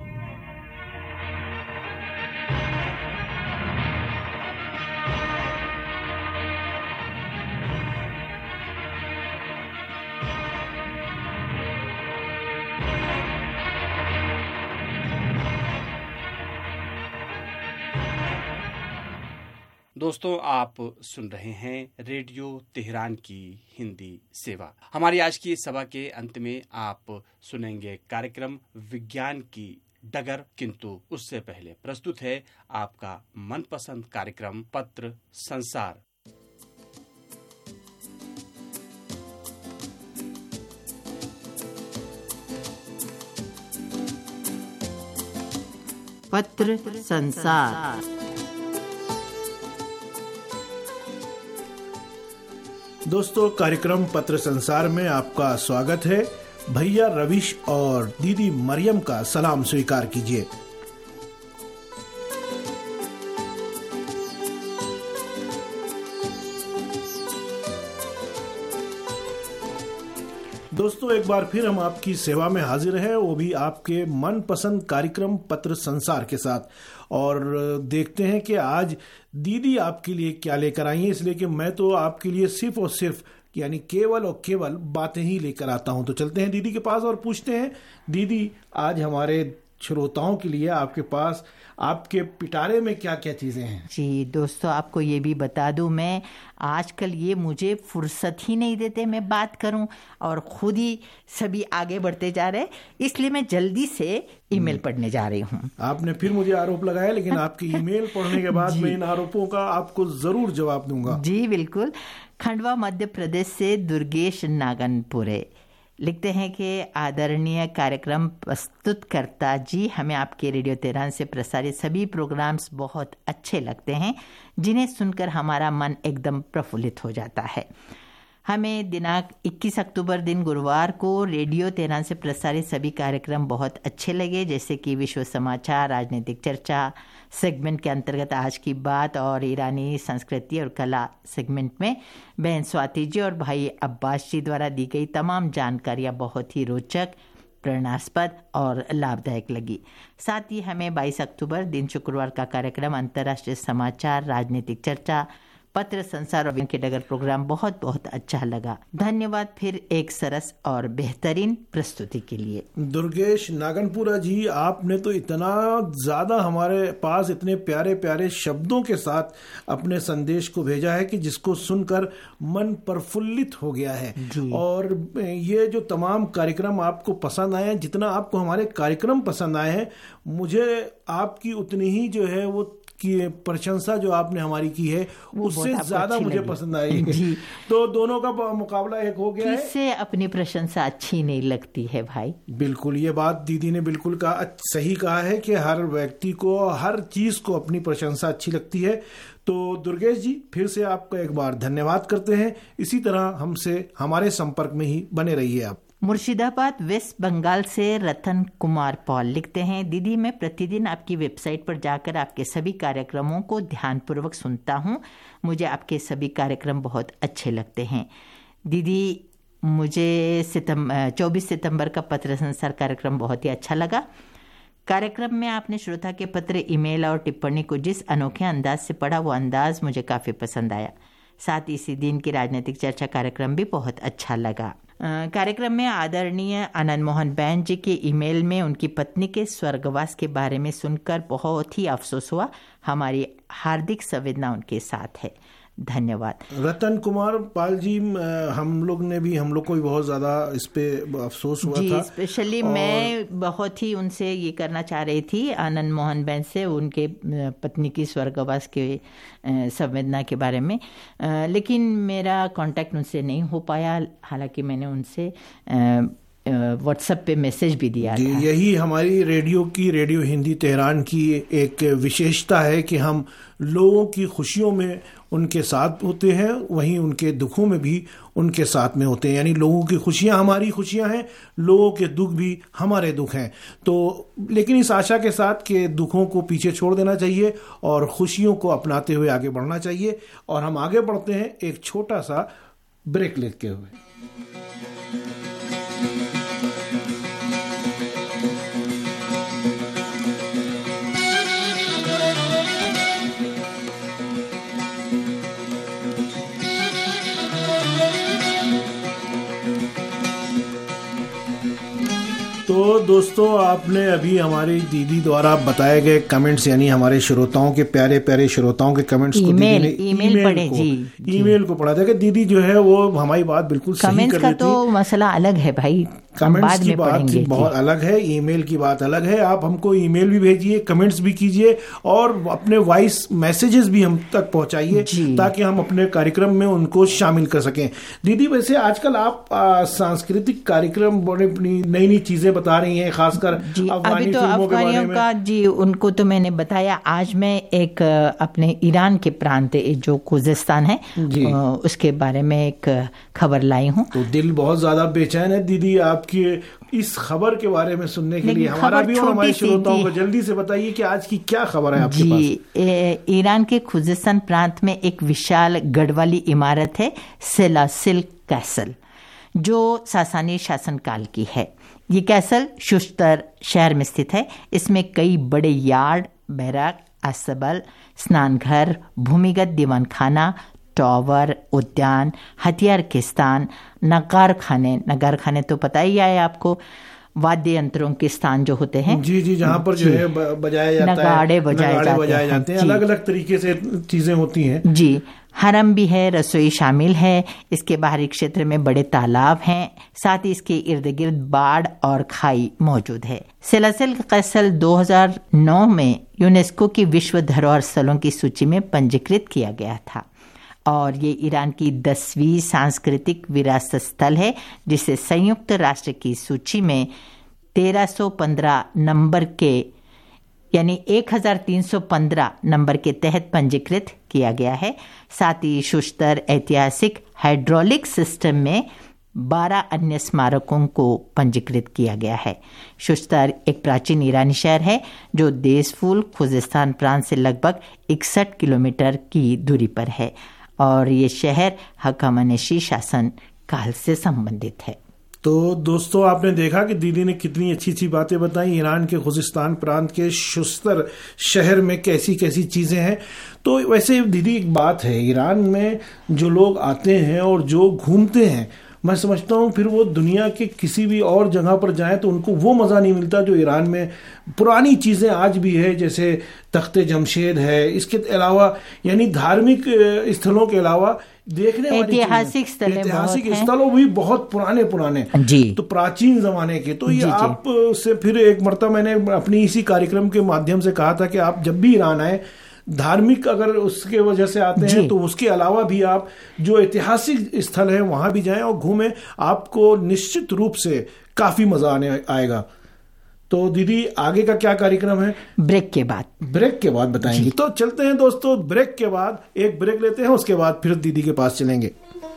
दोस्तों, आप सुन रहे हैं रेडियो तेहरान की हिंदी सेवा। हमारी आज की सभा के अंत में आप सुनेंगे कार्यक्रम विज्ञान की डगर, किंतु उससे पहले प्रस्तुत है आपका मनपसंद कार्यक्रम पत्र संसार। पत्र संसार। दोस्तों, कार्यक्रम पत्र संसार में आपका स्वागत है। भैया रविश और दीदी मरियम का सलाम स्वीकार कीजिए। दोस्तों, एक बार फिर हम आपकी सेवा में हाजिर हैं, वो भी आपके मनपसंद कार्यक्रम पत्र संसार के साथ। और देखते हैं कि आज दीदी आपके लिए क्या लेकर आई हैं, इसलिए कि मैं तो आपके लिए सिर्फ और सिर्फ यानी केवल और केवल बातें ही लेकर आता हूं। तो चलते हैं दीदी के पास और पूछते हैं, दीदी आज हमारे श्रोताओं के लिए आपके पास आपके पिटारे में क्या क्या चीजें हैं? जी दोस्तों, आपको ये भी बता दूं, मैं आजकल ये मुझे फुर्सत ही नहीं देते मैं बात करूं और खुद ही सभी आगे बढ़ते जा रहे, इसलिए मैं जल्दी से ईमेल पढ़ने जा रही हूं। आपने फिर मुझे आरोप लगाया, लेकिन आपकी ईमेल पढ़ने के बाद मैं इन आरोपों का आपको जरूर जवाब दूंगा। जी बिल्कुल। खंडवा मध्य प्रदेश से दुर्गेश नागनपुरे लिखते हैं कि आदरणीय कार्यक्रम प्रस्तुतकर्ता जी, हमें आपके रेडियो तेहरान से प्रसारित सभी प्रोग्राम्स बहुत अच्छे लगते हैं, जिन्हें सुनकर हमारा मन एकदम प्रफुल्लित हो जाता है। हमें दिनांक 21 अक्टूबर दिन गुरुवार को रेडियो तेहरान से प्रसारित सभी कार्यक्रम बहुत अच्छे लगे, जैसे कि विश्व समाचार, राजनीतिक चर्चा सेगमेंट के अंतर्गत आज की बात और ईरानी संस्कृति और कला सेगमेंट में बहन स्वाति जी और भाई अब्बास जी द्वारा दी गई तमाम जानकारियां बहुत ही रोचक, प्रेरणास्पद और लाभदायक लगी। साथ ही हमें 22 अक्टूबर दिन शुक्रवार का कार्यक्रम अंतर्राष्ट्रीय समाचार, राजनीतिक चर्चा, पत्र संसार और के डगर प्रोग्राम बहुत बहुत अच्छा लगा। धन्यवाद फिर एक सरस और बेहतरीन प्रस्तुति के लिए। दुर्गेश नागनपुरा जी, आपने तो इतना ज्यादा हमारे पास इतने प्यारे प्यारे शब्दों के साथ अपने संदेश को भेजा है कि जिसको सुनकर मन प्रफुल्लित हो गया है। और ये जो तमाम कार्यक्रम आपको पसंद आए हैं, जितना आपको हमारे कार्यक्रम पसंद आए हैं, मुझे आपकी उतनी ही जो है वो की प्रशंसा जो आपने हमारी की है उससे ज्यादा मुझे पसंद आई। तो दोनों का मुकाबला एक हो गया है। किससे अपनी प्रशंसा अच्छी नहीं लगती है भाई? बिल्कुल, ये बात दीदी ने बिल्कुल सही कहा है कि हर व्यक्ति को हर चीज को अपनी प्रशंसा अच्छी लगती है। तो दुर्गेश जी, फिर से आपका एक बार धन्यवाद करते हैं। इसी तरह हमसे हमारे संपर्क में ही बने रहिए आप। मुर्शिदाबाद वेस्ट बंगाल से रतन कुमार पॉल लिखते हैं, दीदी मैं प्रतिदिन आपकी वेबसाइट पर जाकर आपके सभी कार्यक्रमों को ध्यानपूर्वक सुनता हूँ। मुझे आपके सभी कार्यक्रम बहुत अच्छे लगते हैं। दीदी, मुझे 24 सितंबर का पत्र संसार कार्यक्रम बहुत ही अच्छा लगा। कार्यक्रम में आपने श्रोता के पत्र, ईमेल और टिप्पणी को जिस अनोखे अंदाज से पढ़ा, वो अंदाज मुझे काफ़ी पसंद आया। साथ ही इसी दिन की राजनीतिक चर्चा कार्यक्रम भी बहुत अच्छा लगा। कार्यक्रम में आदरणीय आनंद मोहन बैन जी के ईमेल में उनकी पत्नी के स्वर्गवास के बारे में सुनकर बहुत ही अफसोस हुआ। हमारी हार्दिक संवेदना उनके साथ है। धन्यवाद। रतन कुमार पाल जी, हम लोग को भी बहुत ज्यादा इस पे अफसोस हुआ था। स्पेशली मैं बहुत ही उनसे ये करना चाह रही थी, आनंद मोहन बैन से, उनके पत्नी की स्वर्गवास के संवेदना के बारे में, लेकिन मेरा कांटेक्ट उनसे नहीं हो पाया। हालांकि मैंने उनसे व्हाट्सएप पे मैसेज भी दिया था। यही हमारी रेडियो हिंदी तेहरान की एक विशेषता है कि हम लोगों की खुशियों में उनके साथ होते हैं, वहीं उनके दुखों में भी उनके साथ में होते हैं। यानी लोगों की खुशियां हमारी खुशियां हैं, लोगों के दुख भी हमारे दुख हैं। तो लेकिन इस आशा के साथ कि दुखों को पीछे छोड़ देना चाहिए और खुशियों को अपनाते हुए आगे बढ़ना चाहिए। और हम आगे बढ़ते हैं एक छोटा सा ब्रेक लेते हुए। तो दोस्तों, आपने अभी हमारी दीदी द्वारा बताए गए कमेंट्स, यानी हमारे श्रोताओं के प्यारे प्यारे श्रोताओं के कमेंट्स को दीदी ने ईमेल को पढ़ा था कि दीदी जो है वो हमारी बात बिल्कुल सही कर लेती है। कमेंट्स का तो मसला अलग है भाई, कमेंट्स की बात बहुत अलग है, ईमेल की बात अलग है। आप हमको ईमेल भी भेजिए, कमेंट्स भी कीजिए और अपने वॉइस मैसेजेस भी हम तक पहुंचाइए ताकि हम अपने कार्यक्रम में उनको शामिल कर सकें। दीदी, वैसे आजकल आप सांस्कृतिक कार्यक्रम बड़े नई नई चीजें बता रही हैं, खासकर अभी तो अफगानियों का। जी, उनको तो मैंने बताया। आज मैं एक अपने ईरान के प्रांत जो खुजिस्तान है उसके बारे में एक खबर लाई हूँ। तो दिल बहुत ज्यादा बेचैन है दीदी आपकी इस खबर के बारे में सुनने के लिए। हमारा भी और हमारे श्रोताओं को जल्दी से बताइए कि आज की क्या खबर है आपके पास। ईरान के खुजिस्तान प्रांत में एक विशाल गढ़ वाली इमारत है, सेलासिल कैसल, जो सासानी शासनकाल की है। ये कैसल शुश्तर शहर में स्थित है। इसमें कई बड़े यार्ड, बैरक, अस्तबल, स्नानघर, भूमिगत दीवान खाना, टावर, उद्यान, हथियार किस्तान, नगार खाने तो पता ही है आपको, वाद्य यंत्रों के स्थान जो होते हैं, जी जी, जहाँ पर जो है बजाया जाता है, नगाड़े बजाए जाते हैं, अलग अलग तरीके से चीजें होती हैं। जी, हरम भी है, रसोई शामिल है। इसके बाहरी क्षेत्र में बड़े तालाब हैं, साथ ही इसके इर्द गिर्द बाड़ और खाई मौजूद है। सिलसिल कैसल 2009 में यूनेस्को की विश्व धरोहर स्थलों की सूची में पंजीकृत किया गया था और ये ईरान की 10वीं सांस्कृतिक विरासत स्थल है, जिसे संयुक्त राष्ट्र की सूची में 1315 नंबर के यानी 1315 नंबर के तहत पंजीकृत किया गया है। साथ ही शुश्तर ऐतिहासिक हाइड्रोलिक सिस्टम में 12 अन्य स्मारकों को पंजीकृत किया गया है। शुश्तर एक प्राचीन ईरानी शहर है जो देसफुल खुजिस्तान प्रांत से लगभग 61 किलोमीटर की दूरी पर है और ये शहर हकामनेशी शासन काल से संबंधित है। तो दोस्तों, आपने देखा कि दीदी ने कितनी अच्छी अच्छी बातें बताई। ईरान के खुजिस्तान प्रांत के शुस्तर शहर में कैसी कैसी चीज़ें हैं। तो वैसे दीदी एक बात है, ईरान में जो लोग आते हैं और जो घूमते हैं, मैं समझता हूँ फिर वो दुनिया के किसी भी और जगह पर जाएं तो उनको वो मज़ा नहीं मिलता जो ईरान में पुरानी चीज़ें आज भी है, जैसे तख्ते जमशेद है। इसके अलावा यानी धार्मिक स्थलों के अलावा देखने वाली ऐतिहासिक स्थलों भी बहुत पुराने जी, तो प्राचीन जमाने के। तो ये आप से फिर एक मर्तबा मैंने अपनी इसी कार्यक्रम के माध्यम से कहा था कि आप जब भी ईरान आए, धार्मिक अगर उसके वजह से आते हैं तो उसके अलावा भी आप जो ऐतिहासिक स्थल है वहां भी जाएं और घूमें, आपको निश्चित रूप से काफी मजा आने आएगा। तो दीदी, आगे का क्या कार्यक्रम है? ब्रेक के बाद बताएंगे। तो चलते हैं दोस्तों, ब्रेक के बाद एक ब्रेक लेते हैं, उसके बाद फिर दीदी के पास चलेंगे।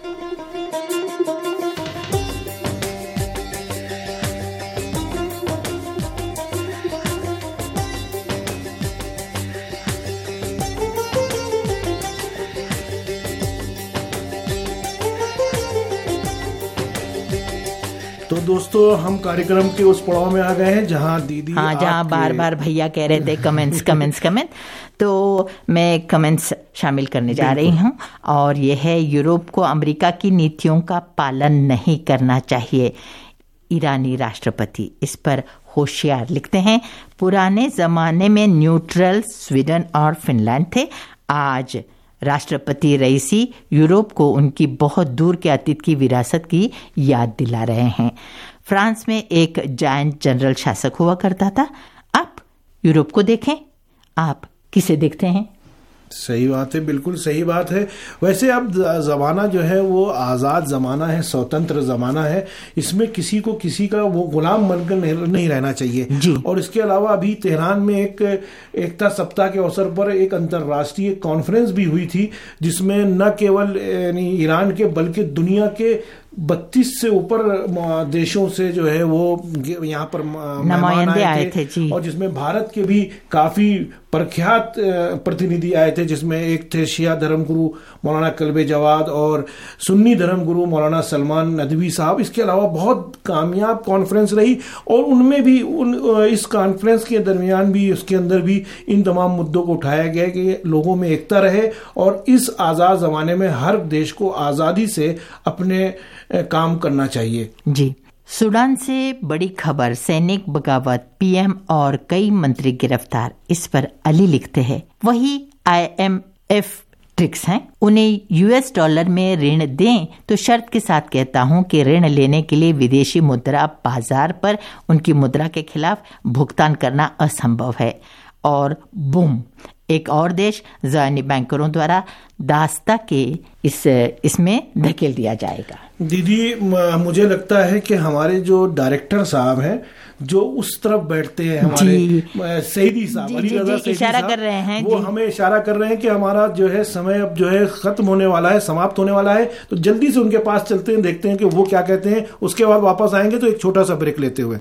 तो दोस्तों, हम कार्यक्रम के उस पड़ाव में आ गए हैं जहां दीदी जहां बार बार भैया कह रहे थे कमेंट्स तो मैं कमेंट्स शामिल करने जा रही हूं और यह है, यूरोप को अमेरिका की नीतियों का पालन नहीं करना चाहिए। ईरानी राष्ट्रपति इस पर होशियार लिखते हैं, पुराने जमाने में न्यूट्रल स्वीडन और फिनलैंड थे, आज राष्ट्रपति रईसी यूरोप को उनकी बहुत दूर के अतीत की विरासत की याद दिला रहे हैं। फ्रांस में एक जायंट जनरल शासक हुआ करता था, आप यूरोप को देखें, आप किसे देखते हैं? सही बात है, बिल्कुल सही बात है। वैसे अब ज़माना जो है वो आज़ाद ज़माना है, स्वतंत्र ज़माना है, इसमें किसी को किसी का वो गुलाम बनकर नहीं रहना चाहिए। और इसके अलावा अभी तेहरान में एक एकता सप्ताह के अवसर पर एक अंतर्राष्ट्रीय कॉन्फ्रेंस भी हुई थी, जिसमें न केवल ईरान के बल्कि दुनिया के 32 से ऊपर देशों से जो है वो यहाँ पर नुमाइंदे आए थे और जिसमें भारत के भी काफी प्रख्यात प्रतिनिधि आए थे, जिसमें एक थे शिया धर्मगुरु मौलाना कल्बे जवाद और सुन्नी धर्मगुरु मौलाना सलमान नदवी साहब। इसके अलावा बहुत कामयाब कॉन्फ्रेंस रही और उनमें भी इस कॉन्फ्रेंस के दरमियान भी उसके अंदर भी इन तमाम मुद्दों को उठाया गया कि लोगों में एकता रहे और इस आज़ाद ज़माने में हर देश को आज़ादी से अपने काम करना चाहिए। जी, सूडान से बड़ी खबर, सैनिक बगावत, पीएम और कई मंत्री गिरफ्तार। इस पर अली लिखते हैं, वही IMF ट्रिक्स हैं, उन्हें US डॉलर में ऋण दें तो शर्त के साथ कहता हूं कि ऋण लेने के लिए विदेशी मुद्रा बाजार पर उनकी मुद्रा के खिलाफ भुगतान करना असंभव है। और बूम, एक और देश ज़ायनी बैंकरों द्वारा दास्ता के इसमें धकेल दिया जाएगा। दीदी, मुझे लगता है कि हमारे जो डायरेक्टर साहब हैं जो उस तरफ बैठते हैं, हमारे सईदी साहब अली रज़ा सईदी इशारा कर रहे हैं, वो हमें इशारा कर रहे हैं कि हमारा जो है समय अब जो है खत्म होने वाला है, समाप्त होने वाला है। तो जल्दी से उनके पास चलते हैं, देखते हैं कि वो क्या कहते हैं, उसके बाद वापस आएंगे। तो एक छोटा सा ब्रेक लेते हुए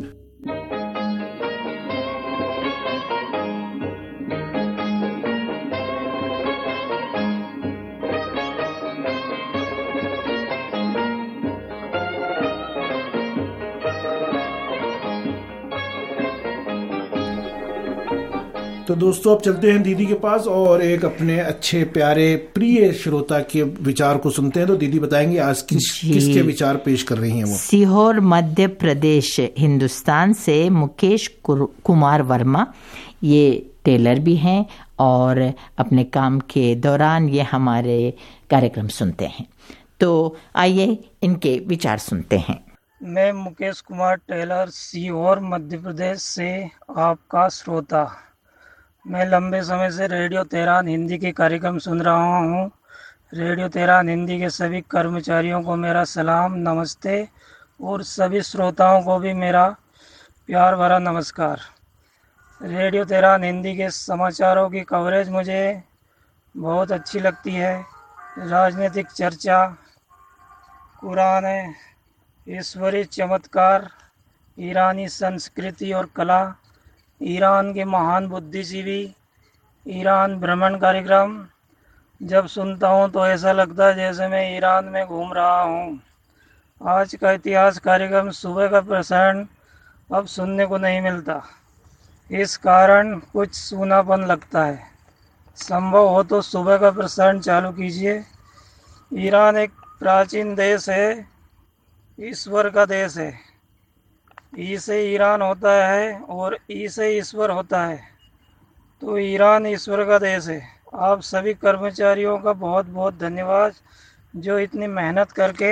तो दोस्तों अब चलते हैं दीदी के पास और एक अपने अच्छे प्यारे प्रिय श्रोता के विचार को सुनते हैं। तो दीदी बताएंगे आज किसके विचार पेश कर रही हैं वो। सीहोर मध्य प्रदेश हिंदुस्तान से मुकेश कुमार वर्मा, ये टेलर भी हैं और अपने काम के दौरान ये हमारे कार्यक्रम सुनते हैं। तो आइए इनके विचार सुनते हैं। मैं मुकेश कुमार टेलर सीहोर मध्य प्रदेश से आपका श्रोता। मैं लंबे समय से रेडियो तेहरान हिंदी के कार्यक्रम सुन रहा हूँ। रेडियो तेहरान हिंदी के सभी कर्मचारियों को मेरा सलाम, नमस्ते और सभी श्रोताओं को भी मेरा प्यार भरा नमस्कार। रेडियो तेहरान हिंदी के समाचारों की कवरेज मुझे बहुत अच्छी लगती है। राजनीतिक चर्चा, कुरान, ईश्वरीय चमत्कार, ईरानी संस्कृति और कला, ईरान के महान बुद्धिजीवी, ईरान भ्रमण कार्यक्रम जब सुनता हूँ तो ऐसा लगता है जैसे मैं ईरान में घूम रहा हूँ। आज का इतिहास कार्यक्रम सुबह का प्रसारण अब सुनने को नहीं मिलता, इस कारण कुछ सूनापन लगता है। संभव हो तो सुबह का प्रसारण चालू कीजिए। ईरान एक प्राचीन देश है, ईश्वर का देश है। ई से ईरान होता है और ई से ईश्वर होता है, तो ईरान ईश्वर का देश है। आप सभी कर्मचारियों का बहुत बहुत धन्यवाद जो इतनी मेहनत करके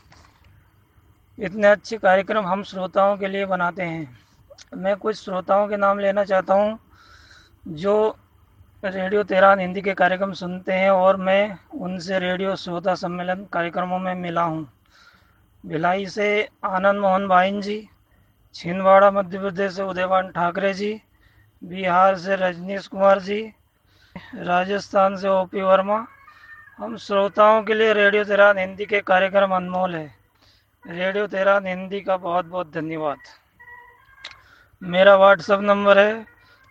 इतने अच्छे कार्यक्रम हम श्रोताओं के लिए बनाते हैं। मैं कुछ श्रोताओं के नाम लेना चाहता हूं जो रेडियो तेहरान हिंदी के कार्यक्रम सुनते हैं और मैं उनसे रेडियो श्रोता सम्मेलन कार्यक्रमों में मिला हूं। भिलाई से आनंद मोहन भाइन जी, छिंदवाड़ा मध्य प्रदेश से उदयवान ठाकरे जी, बिहार से रजनीश कुमार जी, राजस्थान से ओपी वर्मा। हम श्रोताओं के लिए रेडियो तेहरान हिंदी के कार्यक्रम अनमोल है। रेडियो तेहरान हिंदी का बहुत बहुत धन्यवाद। मेरा व्हाट्सएप नंबर है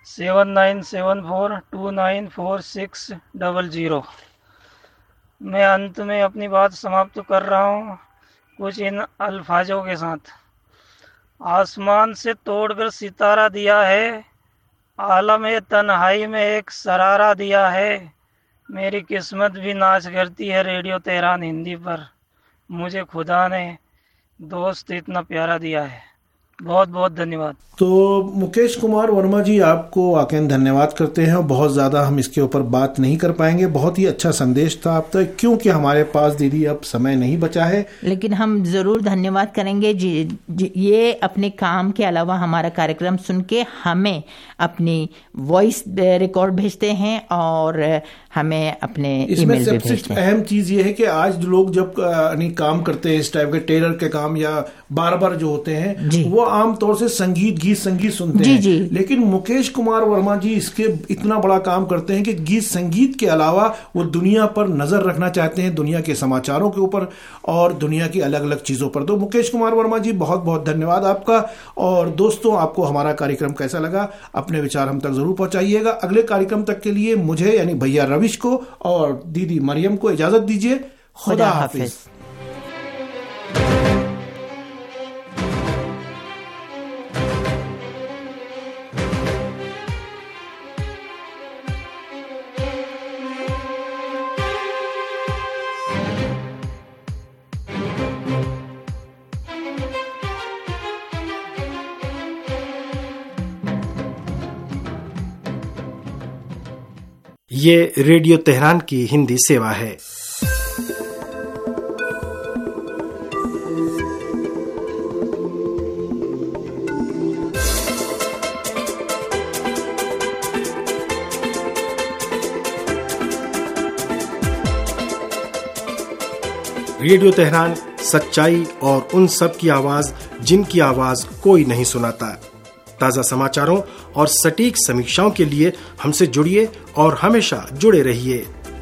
7974294600। मैं अंत में अपनी बात समाप्त कर रहा हूँ कुछ इन अल्फाजों के साथ। आसमान से तोड़कर सितारा दिया है, आलम तन्हाई में एक सरारा दिया है। मेरी किस्मत भी नाच करती है रेडियो तेहरान हिंदी पर। मुझे खुदा ने दोस्त इतना प्यारा दिया है। बहुत बहुत धन्यवाद। तो मुकेश कुमार वर्मा जी, आपको वाकई धन्यवाद करते हैं। बहुत ज़्यादा हम इसके ऊपर बात नहीं कर पाएंगे। बहुत ही अच्छा संदेश था आप तक, क्योंकि हमारे पास दीदी अब समय नहीं बचा है, लेकिन हम ज़रूर धन्यवाद करेंगे ये अपने काम के अलावा हमारा कार्यक्रम सुन के हमें अपनी वॉइस रिकॉर्ड भेजते हैं और हमें अपने ईमेल भी भेजते हैं। अहम चीज़ ये है कि आज लोग जब काम करते हैं इस टाइप के टेलर के काम या बार जो होते हैं, वो आमतौर से गीत संगीत सुनते हैं। लेकिन मुकेश कुमार वर्मा जी इसके इतना बड़ा काम करते हैं कि गीत संगीत के अलावा वो दुनिया पर नजर रखना चाहते हैं, दुनिया के समाचारों के ऊपर और दुनिया की अलग अलग चीजों पर। तो मुकेश कुमार वर्मा जी, बहुत बहुत धन्यवाद आपका। और दोस्तों, आपको हमारा कार्यक्रम कैसा लगा, अपने विचार हम तक जरूर पहुंचाइएगा। अगले कार्यक्रम तक के लिए मुझे यानी भैया रविश को और दीदी मरियम को इजाजत दीजिए। खुदा हाफिज। ये रेडियो तेहरान की हिंदी सेवा है। रेडियो तेहरान सच्चाई और उन सब की आवाज जिनकी आवाज कोई नहीं सुनाता। ताज़ा समाचारों और सटीक समीक्षाओं के लिए हमसे जुड़िए और हमेशा जुड़े रहिए।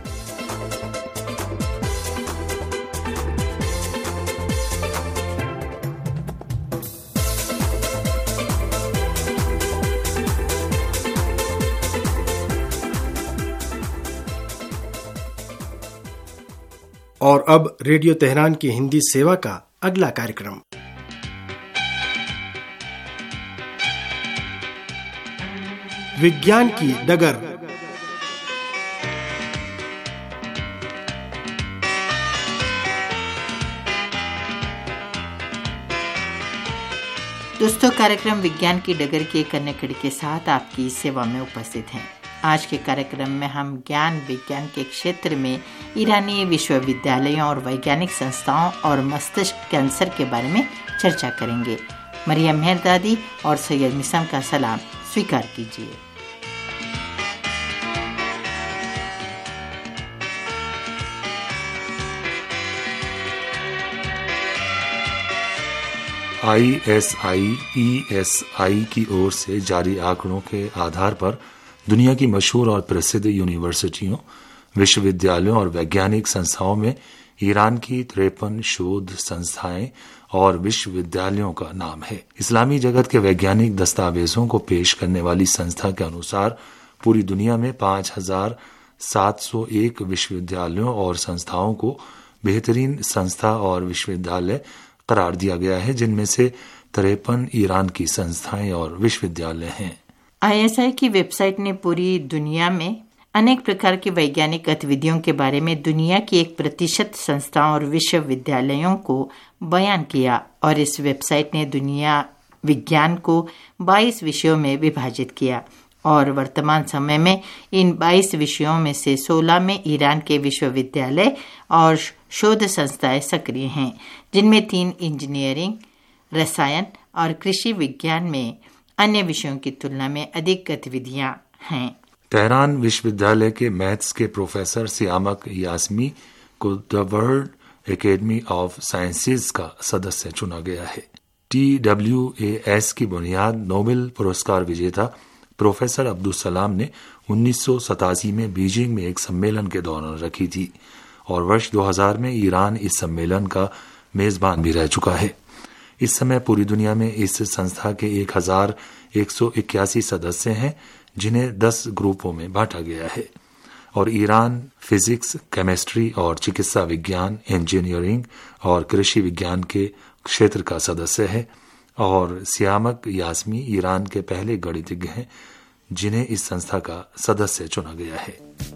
और अब रेडियो तेहरान की हिंदी सेवा का अगला कार्यक्रम। विज्ञान की डगर। दोस्तों, कार्यक्रम विज्ञान की डगर की एक अन्य कड़ी के साथ आपकी सेवा में उपस्थित हैं। आज के कार्यक्रम में हम ज्ञान विज्ञान के क्षेत्र में ईरानी विश्वविद्यालयों और वैज्ञानिक संस्थाओं और मस्तिष्क कैंसर के बारे में चर्चा करेंगे। मरियम मेहरदादी और सैयद मिसम का सलाम स्वीकार कीजिए। ISI/ESI की ओर से जारी आंकड़ों के आधार पर दुनिया की मशहूर और प्रसिद्ध यूनिवर्सिटियों, विश्वविद्यालयों और वैज्ञानिक संस्थाओं में ईरान की 53 शोध संस्थाएं और विश्वविद्यालयों का नाम है। इस्लामी जगत के वैज्ञानिक दस्तावेजों को पेश करने वाली संस्था के अनुसार पूरी दुनिया में 5,701 विश्वविद्यालयों और संस्थाओं को बेहतरीन संस्था और विश्वविद्यालय करार दिया गया है, जिनमें से 53 ईरान की संस्थाएं और विश्वविद्यालय हैं। ISI की वेबसाइट ने पूरी दुनिया में अनेक प्रकार की वैज्ञानिक गतिविधियों के बारे में दुनिया की 1% संस्थाओं और विश्वविद्यालयों को बयान किया और इस वेबसाइट ने दुनिया विज्ञान को 22 विषयों में विभाजित किया और वर्तमान समय में इन 22 विषयों में से 16 में ईरान के विश्वविद्यालय और शोध संस्थाएं सक्रिय हैं, जिनमें 3 इंजीनियरिंग, रसायन और कृषि विज्ञान में अन्य विषयों की तुलना में अधिक गतिविधियां हैं। तेहरान विश्वविद्यालय के मैथ्स के प्रोफेसर सियामक यास्मी को the world academy of sciences का सदस्य चुना गया है। TWAS की बुनियाद नोबेल पुरस्कार विजेता प्रोफेसर अब्दुल सलाम ने 1987 में बीजिंग में एक सम्मेलन के दौरान रखी थी और वर्ष 2000 में ईरान इस सम्मेलन का मेजबान भी रह चुका है। इस समय पूरी दुनिया में इस संस्था के 1181 सदस्य हैं, जिन्हें 10 ग्रुपों में बांटा गया है और ईरान फिजिक्स, केमिस्ट्री और चिकित्सा विज्ञान, इंजीनियरिंग और कृषि विज्ञान के क्षेत्र का सदस्य है और सियामक यास्मी ईरान के पहले गणितज्ञ हैं जिन्हें इस संस्था का सदस्य चुना गया है।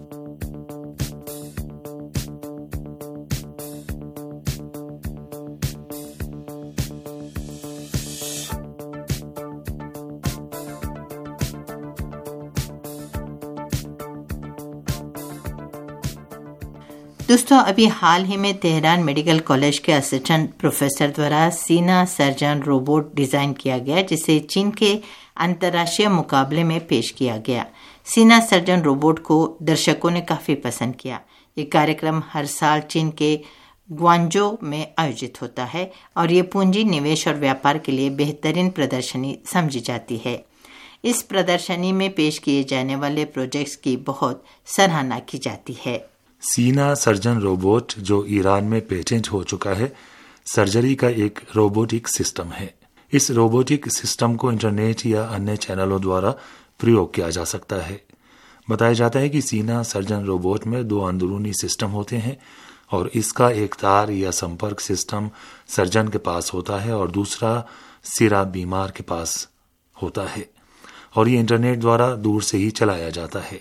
दोस्तों, अभी हाल ही में तेहरान मेडिकल कॉलेज के असिस्टेंट प्रोफेसर द्वारा सीना सर्जन रोबोट डिजाइन किया गया, जिसे चीन के अंतर्राष्ट्रीय मुकाबले में पेश किया गया। सीना सर्जन रोबोट को दर्शकों ने काफी पसंद किया। ये कार्यक्रम हर साल चीन के ग्वांजो में आयोजित होता है और ये पूंजी निवेश और व्यापार के लिए बेहतरीन प्रदर्शनी समझी जाती है। इस प्रदर्शनी में पेश किए जाने वाले प्रोजेक्ट्स की बहुत सराहना की जाती है। सीना सर्जन रोबोट, जो ईरान में पेटेंट हो चुका है, सर्जरी का एक रोबोटिक सिस्टम है। इस रोबोटिक सिस्टम को इंटरनेट या अन्य चैनलों द्वारा प्रयोग किया जा सकता है। बताया जाता है कि सीना सर्जन रोबोट में 2 अंदरूनी सिस्टम होते हैं और इसका एक तार या संपर्क सिस्टम सर्जन के पास होता है और दूसरा सिरा बीमार के पास होता है और ये इंटरनेट द्वारा दूर से ही चलाया जाता है।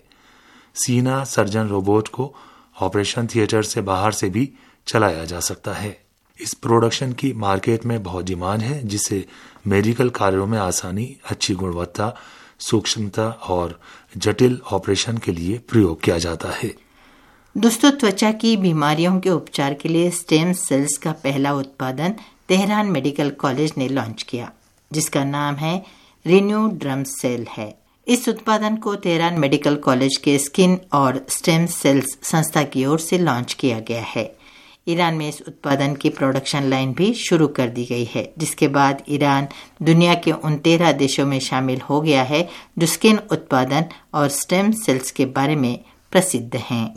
सीना सर्जन रोबोट को ऑपरेशन थिएटर से बाहर से भी चलाया जा सकता है। इस प्रोडक्शन की मार्केट में बहुत डिमांड है, जिसे मेडिकल कार्यों में आसानी, अच्छी गुणवत्ता, सूक्ष्मता और जटिल ऑपरेशन के लिए प्रयोग किया जाता है। दोस्तों, त्वचा की बीमारियों के उपचार के लिए स्टेम सेल्स का पहला उत्पादन तेहरान मेडिकल कॉलेज ने लॉन्च किया, जिसका नाम है रिन्यू ड्रम सेल है। इस उत्पादन को तेहरान मेडिकल कॉलेज के स्किन और स्टेम सेल्स संस्था की ओर से लॉन्च किया गया है। ईरान में इस उत्पादन की प्रोडक्शन लाइन भी शुरू कर दी गई है, जिसके बाद ईरान दुनिया के उन 13 देशों में शामिल हो गया है जो स्किन उत्पादन और स्टेम सेल्स के बारे में प्रसिद्ध हैं।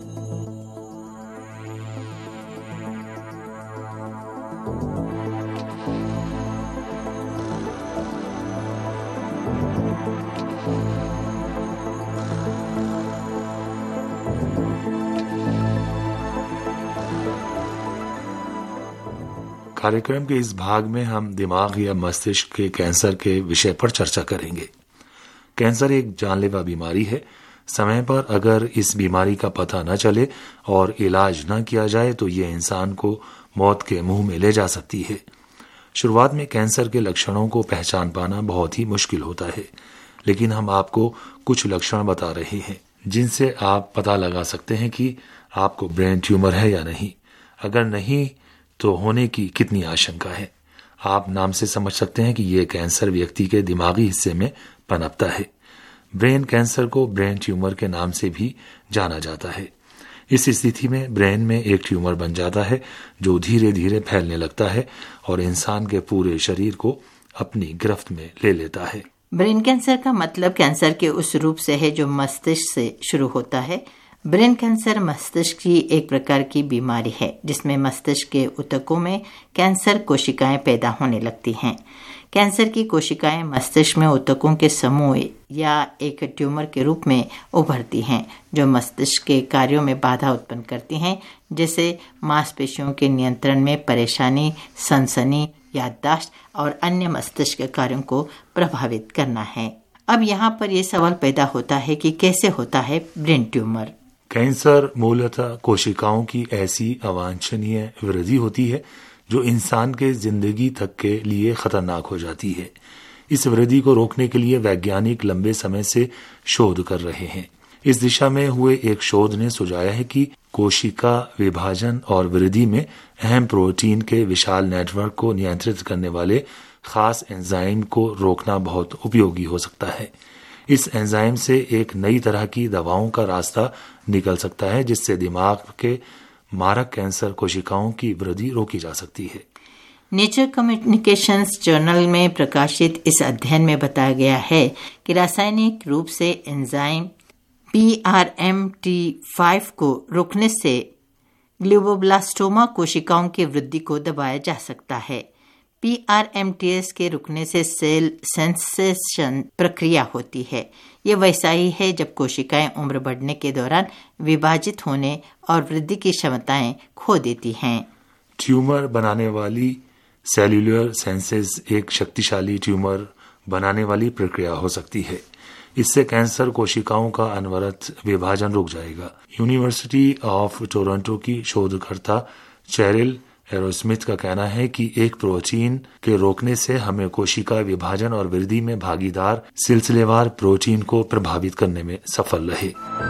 कार्यक्रम के इस भाग में हम दिमाग या मस्तिष्क के कैंसर के विषय पर चर्चा करेंगे। कैंसर एक जानलेवा बीमारी है। समय पर अगर इस बीमारी का पता न चले और इलाज न किया जाए तो ये इंसान को मौत के मुंह में ले जा सकती है। शुरुआत में कैंसर के लक्षणों को पहचान पाना बहुत ही मुश्किल होता है, लेकिन हम आपको कुछ लक्षण बता रहे हैं जिनसे आप पता लगा सकते हैं कि आपको ब्रेन ट्यूमर है या नहीं। अगर नहीं तो होने की कितनी आशंका है। आप नाम से समझ सकते हैं कि यह कैंसर व्यक्ति के दिमागी हिस्से में पनपता है। ब्रेन कैंसर को ब्रेन ट्यूमर के नाम से भी जाना जाता है। इस स्थिति में ब्रेन में एक ट्यूमर बन जाता है जो धीरे धीरे फैलने लगता है और इंसान के पूरे शरीर को अपनी गिरफ्त में ले लेता है। ब्रेन कैंसर का मतलब कैंसर के उस रूप से है जो मस्तिष्क से शुरू होता है। ब्रेन कैंसर मस्तिष्क की एक प्रकार की बीमारी है जिसमें मस्तिष्क के ऊतकों में कैंसर कोशिकाएं पैदा होने लगती हैं। कैंसर की कोशिकाएं मस्तिष्क में ऊतकों के समूह या एक ट्यूमर के रूप में उभरती हैं जो मस्तिष्क के कार्यों में बाधा उत्पन्न करती हैं, जैसे मांसपेशियों के नियंत्रण में परेशानी, सनसनी, याददाश्त और अन्य मस्तिष्क के कार्यों को प्रभावित करना है। अब यहाँ पर यह सवाल पैदा होता है कि कैसे होता है ब्रेन ट्यूमर। कैंसर मूलतः कोशिकाओं की ऐसी अवांछनीय वृद्धि होती है जो इंसान के जिंदगी तक के लिए खतरनाक हो जाती है। इस वृद्धि को रोकने के लिए वैज्ञानिक लंबे समय से शोध कर रहे हैं। इस दिशा में हुए एक शोध ने सुझाया है कि कोशिका विभाजन और वृद्धि में अहम प्रोटीन के विशाल नेटवर्क को नियंत्रित करने वाले खास एंजाइम को रोकना बहुत उपयोगी हो सकता है। इस एंजाइम से एक नई तरह की दवाओं का रास्ता निकल सकता है जिससे दिमाग के मारक कैंसर कोशिकाओं की वृद्धि रोकी जा सकती है। नेचर कम्युनिकेशंस जर्नल में प्रकाशित इस अध्ययन में बताया गया है कि रासायनिक रूप से एंजाइम PRMT5 को रोकने से ग्लोबोब्लास्टोमा कोशिकाओं की वृद्धि को दबाया जा सकता है। PRMTS के रुकने से सेल सेंसेशन प्रक्रिया होती है। ये वैसा ही है जब कोशिकाएं उम्र बढ़ने के दौरान विभाजित होने और वृद्धि की क्षमताएं खो देती हैं। ट्यूमर बनाने वाली सेल्यूलर सेंसेस एक शक्तिशाली ट्यूमर बनाने वाली प्रक्रिया हो सकती है। इससे कैंसर कोशिकाओं का अनवरत विभाजन रुक जाएगा। यूनिवर्सिटी ऑफ टोरंटो की शोधकर्ता चेरिल एरोस्मिथ का कहना है कि एक प्रोटीन के रोकने से हमें कोशिका विभाजन और वृद्धि में भागीदार सिलसिलेवार प्रोटीन को प्रभावित करने में सफल रहे।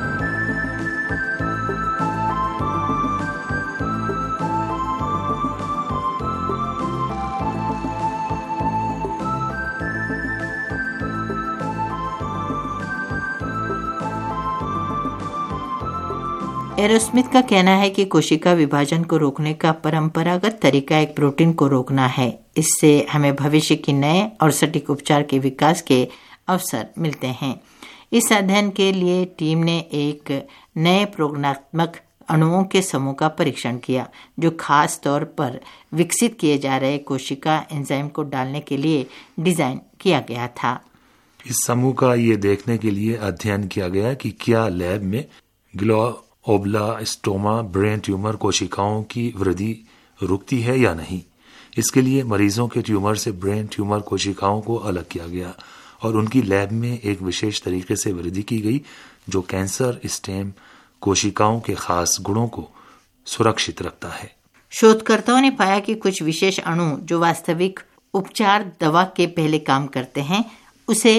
एरोस्मिथ का कहना है कि कोशिका विभाजन को रोकने का परंपरागत तरीका एक प्रोटीन को रोकना है। इससे हमें भविष्य के नए और सटीक उपचार के विकास के अवसर मिलते हैं। इस अध्ययन के लिए टीम ने एक नए प्रोग्रामात्मक अणुओं के समूह का परीक्षण किया जो खास तौर पर विकसित किए जा रहे कोशिका एंजाइम को डालने के लिए डिजाइन किया गया था। इस समूह का ये देखने के लिए अध्ययन किया गया कि क्या लैब में ग्लोओब्लास्टोमा ब्रेन ट्यूमर कोशिकाओं की वृद्धि रुकती है या नहीं। इसके लिए मरीजों के ट्यूमर से ब्रेन ट्यूमर कोशिकाओं को अलग किया गया और उनकी लैब में एक विशेष तरीके से वृद्धि की गई जो कैंसर स्टेम कोशिकाओं के खास गुणों को सुरक्षित रखता है। शोधकर्ताओं ने पाया कि कुछ विशेष अणु जो वास्तविक उपचार दवा के पहले काम करते हैं उसे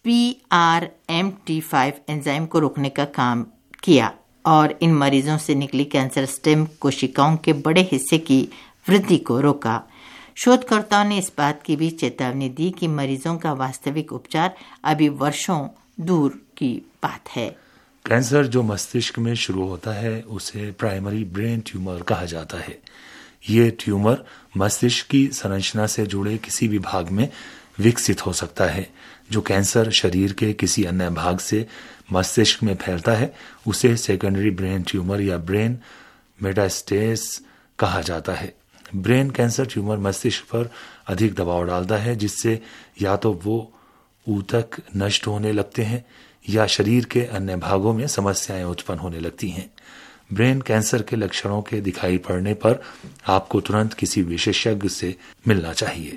PRMT5 एंजाइम को रोकने का काम किया और इन मरीजों से निकली कैंसर स्टेम कोशिकाओं के बड़े हिस्से की वृद्धि को रोका। शोधकर्ताओं ने इस बात की भी चेतावनी दी कि मरीजों का वास्तविक उपचार अभी वर्षों दूर की बात है। कैंसर जो मस्तिष्क में शुरू होता है उसे प्राइमरी ब्रेन ट्यूमर कहा जाता है। ये ट्यूमर मस्तिष्क की संरचना से जुड़े किसी भी भाग में विकसित हो सकता है। जो कैंसर शरीर के किसी अन्य भाग से मस्तिष्क में फैलता है उसे सेकेंडरी ब्रेन ट्यूमर या ब्रेन मेटास्टेस कहा जाता है। ब्रेन कैंसर ट्यूमर मस्तिष्क पर अधिक दबाव डालता है जिससे या तो वो ऊतक नष्ट होने लगते हैं या शरीर के अन्य भागों में समस्याएं उत्पन्न होने लगती हैं। ब्रेन कैंसर के लक्षणों के दिखाई पड़ने पर आपको तुरंत किसी विशेषज्ञ से मिलना चाहिए।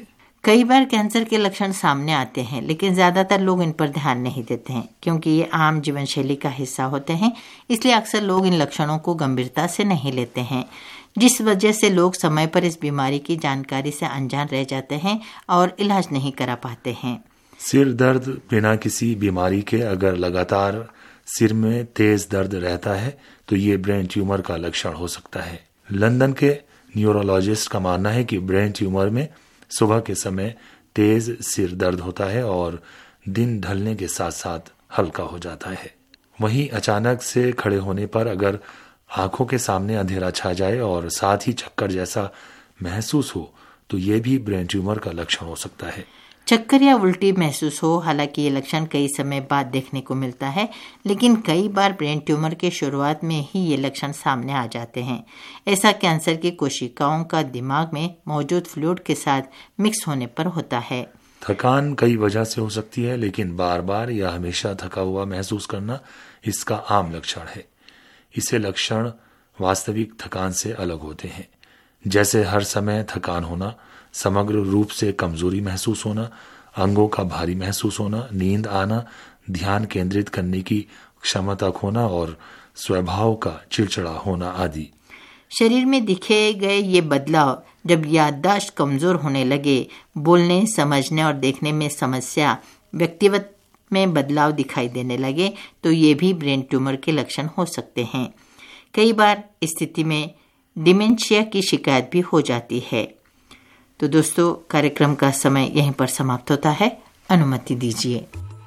कई बार कैंसर के लक्षण सामने आते हैं, लेकिन ज़्यादातर लोग इन पर ध्यान नहीं देते हैं क्योंकि ये आम जीवन शैली का हिस्सा होते हैं। इसलिए अक्सर लोग इन लक्षणों को गंभीरता से नहीं लेते हैं, जिस वजह से लोग समय पर इस बीमारी की जानकारी से अनजान रह जाते हैं और इलाज नहीं करा पाते हैं। सिर दर्द बिना किसी बीमारी के अगर लगातार सिर में तेज दर्द रहता है तो ये ब्रेन ट्यूमर का लक्षण हो सकता है। लंदन के न्यूरोलॉजिस्ट का मानना है कि ब्रेन ट्यूमर में सुबह के समय तेज सिर दर्द होता है और दिन ढलने के साथ साथ हल्का हो जाता है। वहीं अचानक से खड़े होने पर अगर आंखों के सामने अंधेरा छा जाए और साथ ही चक्कर जैसा महसूस हो तो ये भी ब्रेन ट्यूमर का लक्षण हो सकता है। चक्कर या उल्टी महसूस हो, हालांकि ये लक्षण कई समय बाद देखने को मिलता है, लेकिन कई बार ब्रेन ट्यूमर के शुरुआत में ही ये लक्षण सामने आ जाते हैं। ऐसा कैंसर की कोशिकाओं का दिमाग में मौजूद फ्लूइड के साथ मिक्स होने पर होता है। थकान कई वजह से हो सकती है, लेकिन बार बार या हमेशा थका हुआ महसूस करना इसका आम लक्षण है। इसे लक्षण वास्तविक थकान से अलग होते हैं, जैसे हर समय थकान होना, समग्र रूप से कमजोरी महसूस होना, अंगों का भारी महसूस होना, नींद आना, ध्यान केंद्रित करने की क्षमता खोना और स्वभाव का चिड़चिड़ा होना आदि। शरीर में दिखे गए ये बदलाव जब याददाश्त कमजोर होने लगे, बोलने, समझने और देखने में समस्या, व्यक्तित्व में बदलाव दिखाई देने लगे, तो ये भी ब्रेन ट्यूमर के लक्षण हो सकते हैं। कई बार इस स्थिति में डिमेंशिया की शिकायत भी हो जाती है। तो दोस्तों, कार्यक्रम का समय यहीं पर समाप्त होता है। अनुमति दीजिए।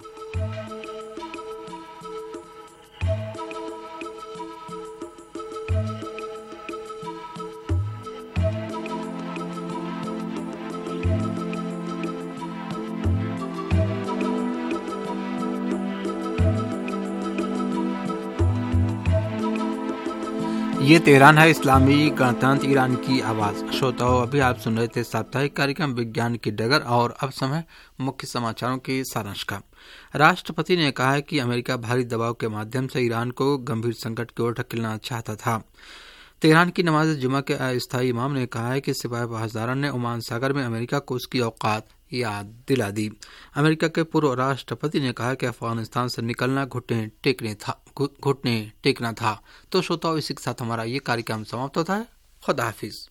ये तेहरान है, इस्लामी गणतंत्र ईरान की आवाज़। श्रोताओं, अभी आप सुन रहे थे साप्ताहिक कार्यक्रम विज्ञान की डगर, और अब समय मुख्य समाचारों के सारांश का। राष्ट्रपति ने कहा है कि अमेरिका भारी दबाव के माध्यम से ईरान को गंभीर संकट की ओर ढकेलना चाहता था। तेहरान की नमाज जुमा के अस्थायी इमाम ने कहा है कि सिपाही पासदारान ने ओमान सागर में अमेरिका को उसकी औकात याद दिला दी। अमेरिका के पूर्व राष्ट्रपति ने कहा कि अफगानिस्तान से निकलना घुटने टेकना था। तो श्रोताओं, इसी के साथ हमारा ये कार्यक्रम समाप्त होता है। खुदा हाफिज।